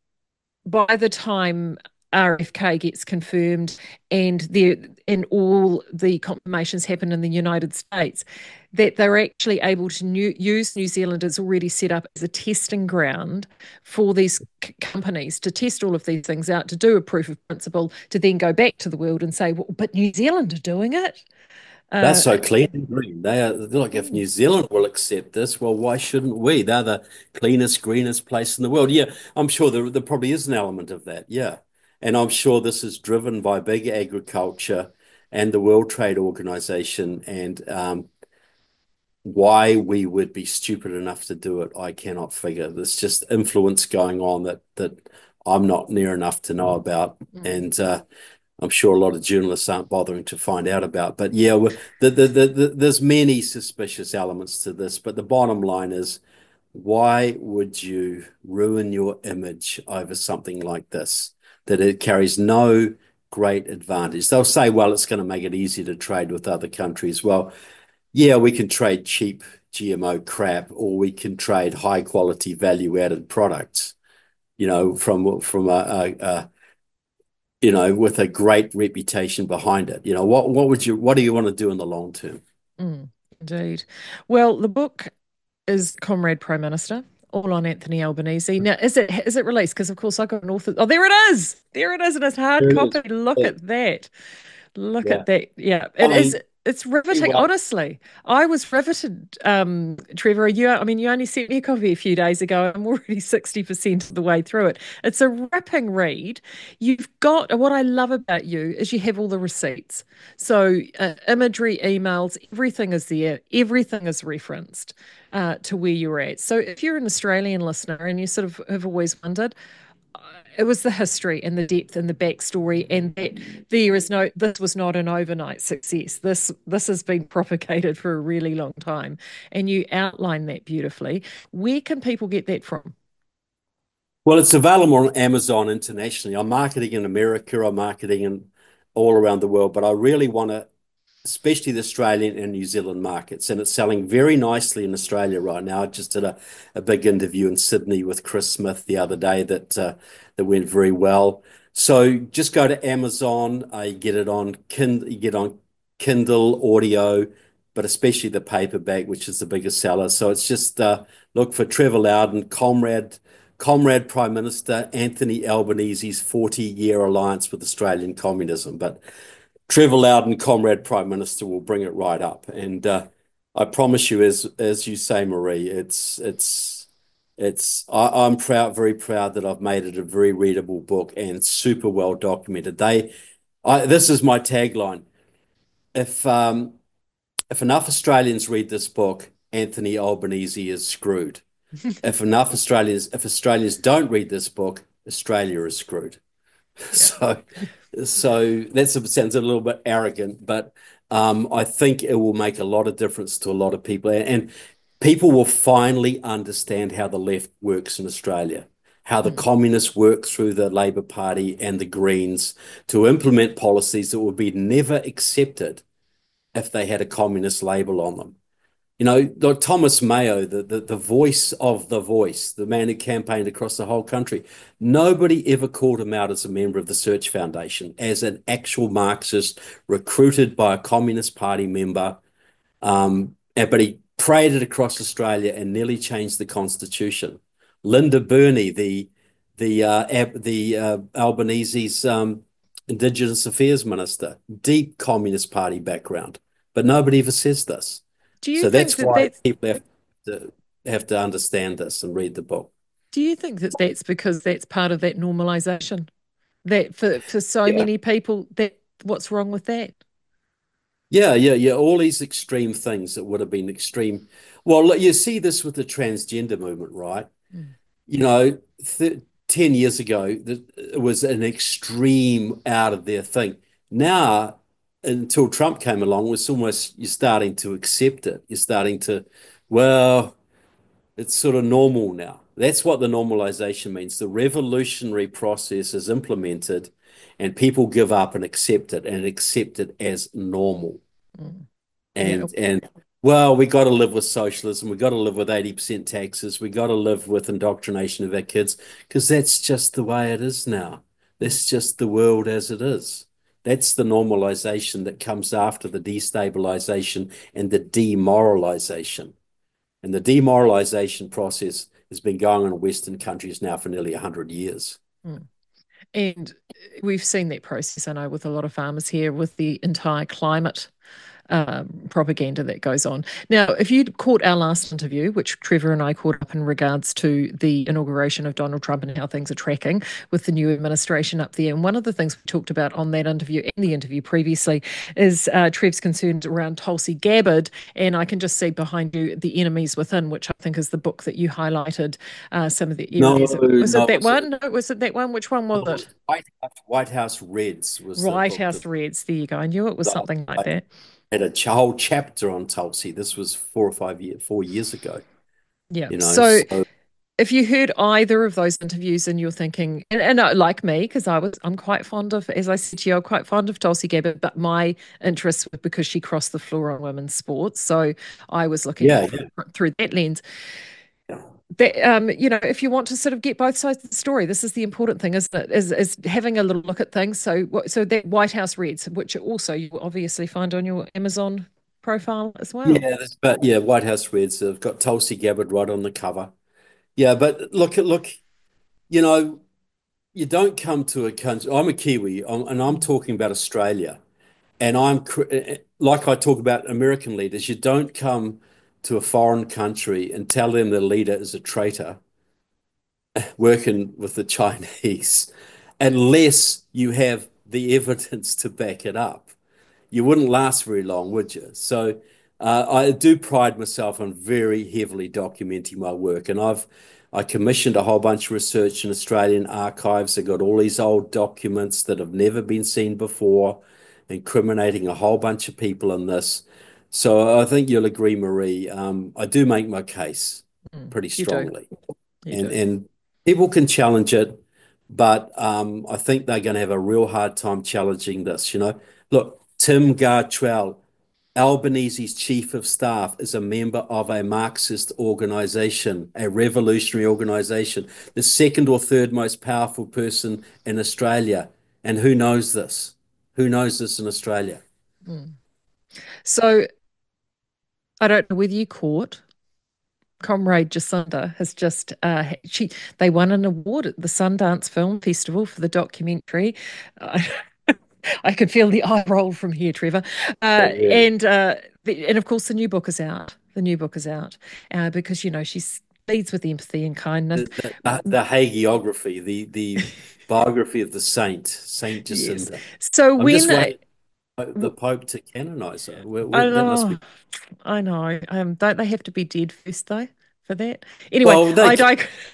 Speaker 1: by the time R F K gets confirmed and the and all the confirmations happen in the United States, that they're actually able to new, use New Zealand as already set up as a testing ground for these c- companies to test all of these things out, to do a proof of principle, to then go back to the world and say, well, but New Zealand are doing it.
Speaker 2: They're
Speaker 1: Uh,
Speaker 2: so clean and green. They are like, if
Speaker 1: mm,
Speaker 2: New Zealand will accept this, well, why shouldn't we? They're the cleanest, greenest place in the world. Yeah, I'm sure there, there probably is an element of that. Yeah. And I'm sure this is driven by big agriculture and the World Trade Organization. And um, why we would be stupid enough to do it, I cannot figure. There's just influence going on that that I'm not near enough to know about.
Speaker 1: mm,
Speaker 2: And uh, I'm sure a lot of journalists aren't bothering to find out about. But yeah, the, the, the, the, there's many suspicious elements to this. But the bottom line is, why would you ruin your image over something like this? That it carries no great advantage. They'll say, well, it's going to make it easier to trade with other countries. Well, yeah, we can trade cheap G M O crap, or we can trade high quality value added products, you know, from from a, a, a you know, with a great reputation behind it. You know, what what would you what do you want to do in the long term?
Speaker 1: mm, indeed. Well, the book is Comrade Prime Minister, all on Anthony Albanese. Now, is it is it released? Because of course I got an author. Oh, there it is. There it is, and it's hard
Speaker 2: There it
Speaker 1: copy.
Speaker 2: is.
Speaker 1: Look
Speaker 2: Yeah.
Speaker 1: at that. Look
Speaker 2: Yeah.
Speaker 1: at that. Yeah,
Speaker 2: I
Speaker 1: it is.
Speaker 2: mean,
Speaker 1: It's
Speaker 2: very
Speaker 1: riveting.
Speaker 2: well.
Speaker 1: Honestly, I was riveted, um, Trevor. You, I mean, you only sent me a copy a few days ago. I'm already sixty percent of the way through it. It's a ripping read. You've got, what I love about you is you have all the receipts. So, uh, imagery, emails, everything is there. Everything is referenced uh, to where you're at. So, if you're an Australian listener and you sort of have always wondered, it was the history and the depth and the backstory, and that there is no, this was not an overnight success. This this has been propagated for a really long time, and you outline that beautifully. Where can people get that from?
Speaker 2: Well, it's available on Amazon internationally. I'm marketing in America, I'm marketing in all around the world, but I really want to, especially the Australian and New Zealand markets. And it's selling very nicely in Australia right now. I just did a, a big interview in Sydney with Chris Smith the other day that uh, that went very well. So just go to Amazon. Uh, you get it on Kindle, you get on Kindle audio, but especially the paperback, which is the biggest seller. So it's just uh, look for Trevor Loudon, Comrade, Comrade Prime Minister Anthony Albanese's forty-year alliance with Australian communism. But Trevor Loudon, Comrade Prime Minister, will bring it right up. And uh, I promise you, as as you say, Marie, it's it's it's I, I'm proud, very proud that I've made it a very readable book and super well documented. They, I this is my tagline. If um if enough Australians read this book, Anthony Albanese is screwed. If enough Australians, if Australians don't read this book, Australia is screwed.
Speaker 1: Yeah.
Speaker 2: So, so that sounds a little bit arrogant, but um, I think it will make a lot of difference to a lot of people. And People will finally understand how the left works in Australia, how the
Speaker 1: Mm.
Speaker 2: communists work through the Labour Party and the Greens to implement policies that would be never accepted if they had a communist label on them. You know, like Thomas Mayo, the, the, the voice of the voice, the man who campaigned across the whole country, nobody ever called him out as a member of the Search Foundation, as an actual Marxist recruited by a Communist Party member. Um, but he paraded across Australia and nearly changed the constitution. Linda Burney, the the uh, the uh, Albanese's um, Indigenous Affairs Minister, deep Communist Party background, but nobody ever says this.
Speaker 1: Do you
Speaker 2: So
Speaker 1: think
Speaker 2: that's
Speaker 1: that
Speaker 2: why
Speaker 1: that's
Speaker 2: people have to have to understand this and read the book.
Speaker 1: do you think that that's because that's part of that normalization? That for for so
Speaker 2: Yeah.
Speaker 1: many people, that what's wrong with that?
Speaker 2: Yeah, yeah, yeah. All these extreme things that would have been extreme. Well, look, you see this with the transgender movement, right?
Speaker 1: Mm.
Speaker 2: You know, th ten years ago, it was an extreme out of their thing. Now, until Trump came along, it's almost you're starting to accept it. You're starting to, well, it's sort of normal now. That's what the normalization means. The revolutionary process is implemented, and people give up and accept it and accept it as normal.
Speaker 1: Mm. Yeah.
Speaker 2: And and well, we got to live with socialism. We got to live with eighty percent taxes. We got to live with indoctrination of our kids because that's just the way it is now.
Speaker 1: Mm.
Speaker 2: That's just the world as it is. That's the normalization that comes after the destabilization and the demoralization. And the demoralization process has been going on in Western countries now for nearly one hundred years.
Speaker 1: Mm. And we've seen that process, I know, with a lot of farmers here with the entire climate um, propaganda that goes on. Now, if you'd caught our last interview, which Trevor and I caught up in regards to the inauguration of Donald Trump and how things are tracking with the new administration up there, and one of the things we talked about on that interview and the interview previously is uh, Trev's concerns around Tulsi Gabbard, and I can just see behind you The Enemies Within, which I think is the book that you highlighted uh, some of the
Speaker 2: No,
Speaker 1: areas. Was
Speaker 2: no,
Speaker 1: it
Speaker 2: it
Speaker 1: that
Speaker 2: was,
Speaker 1: one? No, was it that one? Which one was
Speaker 2: it was
Speaker 1: it?
Speaker 2: White House, White House Reds was the
Speaker 1: White
Speaker 2: book
Speaker 1: House
Speaker 2: that
Speaker 1: Reds. There you go. I knew it was something like that.
Speaker 2: had a whole chapter on Tulsi. This was four or five years, four years ago,
Speaker 1: Yeah.
Speaker 2: you know.
Speaker 1: So
Speaker 2: So
Speaker 1: if you heard either of those interviews and you're thinking, and, and uh, like me, because I was, I'm quite fond of, as I said to you, I'm quite fond of Tulsi Gabbard, but my interest was because she crossed the floor on women's sports. So I was looking at
Speaker 2: yeah,
Speaker 1: it through that lens.
Speaker 2: yeah,
Speaker 1: That, um, you know, if you want to sort of get both sides of the story, this is the important thing, isn't it? Is, is having a little look at things. So, what- so that White House Reds, which also you will obviously find on your Amazon profile as well.
Speaker 2: yeah. That's, but yeah, White House Reds have got Tulsi Gabbard right on the cover. Yeah, but look at look, you know, you don't come to a country. I'm a Kiwi, I'm, and I'm
Speaker 1: Mm.
Speaker 2: talking about Australia. And I'm like I talk about American leaders. You don't come to a foreign country and tell them the leader is a traitor working with the Chinese unless you have the evidence to back it up. You wouldn't last very long, would you? So uh, I do pride myself on very heavily documenting my work, and I've I commissioned a whole bunch of research in Australian archives. I got all these old documents that have never been seen before, incriminating a whole bunch of people in this. So I think you'll agree, Marie. Um, I do make my case
Speaker 1: Mm.
Speaker 2: pretty
Speaker 1: You do.
Speaker 2: strongly,
Speaker 1: You
Speaker 2: and
Speaker 1: do.
Speaker 2: and people can challenge it, but um, I think they're going to have a real hard time challenging this. You know, look, Tim Gartrell, Albanese's chief of staff, is a member of a Marxist organization, a revolutionary organization, the second or third most powerful person in Australia. And who knows this? Who knows this in Australia?
Speaker 1: Mm. So I don't know whether you caught. Comrade Jacinda has just uh, she they won an award at the Sundance Film Festival for the documentary. Uh, I can feel the eye roll from here, Trevor. Uh,
Speaker 2: Yeah.
Speaker 1: and uh, the, and of course, the new book is out. The new book is out uh, because you know she leads with empathy and kindness.
Speaker 2: The, the, the hagiography, the the biography of the saint, Saint
Speaker 1: Yes.
Speaker 2: Jacinda.
Speaker 1: So
Speaker 2: I'm just
Speaker 1: when I,
Speaker 2: waiting for the Pope to canonize her. Where,
Speaker 1: I
Speaker 2: where, that must
Speaker 1: know,
Speaker 2: be.
Speaker 1: I know. Um, don't they have to be dead first though for that? Anyway,
Speaker 2: Well, they
Speaker 1: I
Speaker 2: can,
Speaker 1: dig.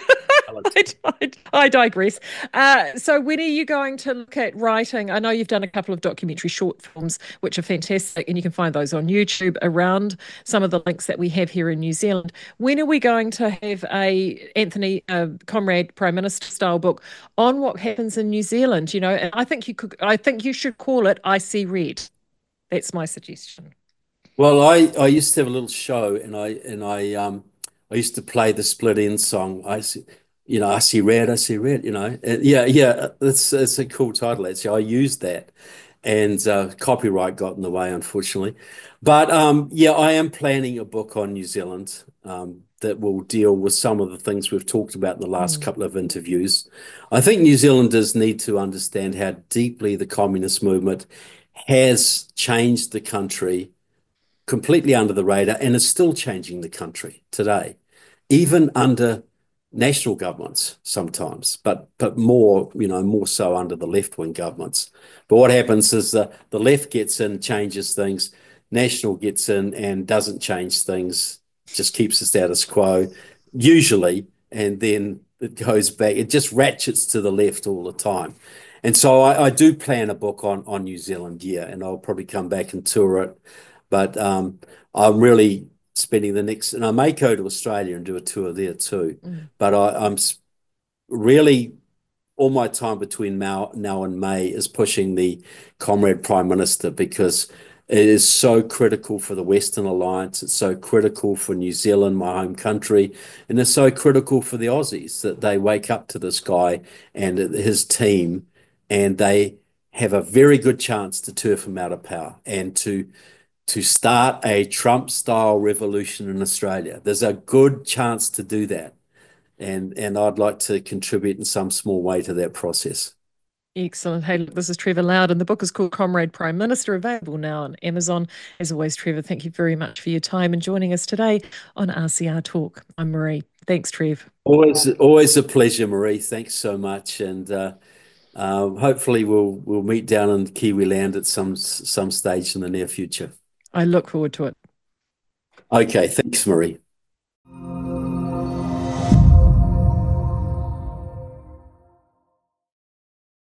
Speaker 2: talent.
Speaker 1: I, I, I digress. Uh, so, when are you going to look at writing? I know you've done a couple of documentary short films, which are fantastic, and you can find those on YouTube around some of the links that we have here in New Zealand. When are we going to have a Anthony uh, Comrade Prime Minister style book on what happens in New Zealand? You know, and I think you could. I think you should call it "I See Red." That's my suggestion.
Speaker 2: Well, I I used to have a little show, and I and I um I used to play the Split Enz song. I see, you know, I see red, I see red. You know, and yeah, yeah. That's that's a cool title. Actually, I used that, and uh, copyright got in the way, unfortunately. But um, yeah, I am planning a book on New Zealand um, that will deal with some of the things we've talked about in the last
Speaker 1: Mm,
Speaker 2: couple of interviews. I think New Zealanders need to understand how deeply the communist movement has changed the country completely under the radar and is still changing the country today, even under national governments sometimes, but but more, you know, more so under the left-wing governments. But what happens is the, the left gets in, changes things, national gets in and doesn't change things, just keeps the status quo, usually, and then it goes back, it just ratchets to the left all the time. And so I, I do plan a book on on New Zealand, yeah, and I'll probably come back and tour it. But um, I'm really spending the next, and I may go to Australia and do a tour there too.
Speaker 1: mm.
Speaker 2: But I, I'm really all my time between now, now and May is pushing the Comrade Prime Minister because it is so critical for the Western Alliance. It's so critical for New Zealand, my home country, and it's so critical for the Aussies that they wake up to this guy and his team, and they have a very good chance to turf him out of power and to to start a Trump style revolution in Australia. There's a good chance to do that. And and I'd like to contribute in some small way to that process.
Speaker 1: Excellent. Hey, look, this is Trevor Loud, and the book is called Comrade Prime Minister, available now on Amazon. As always, Trevor, thank you very much for your time and joining us today on R C R Talk. I'm Marie. Thanks, Trev.
Speaker 2: Always always a pleasure, Marie. Thanks so much. And uh, um, hopefully we'll we'll meet down in Kiwi land at some some stage in the near future.
Speaker 1: I look forward to it.
Speaker 2: Okay, thanks, Marie.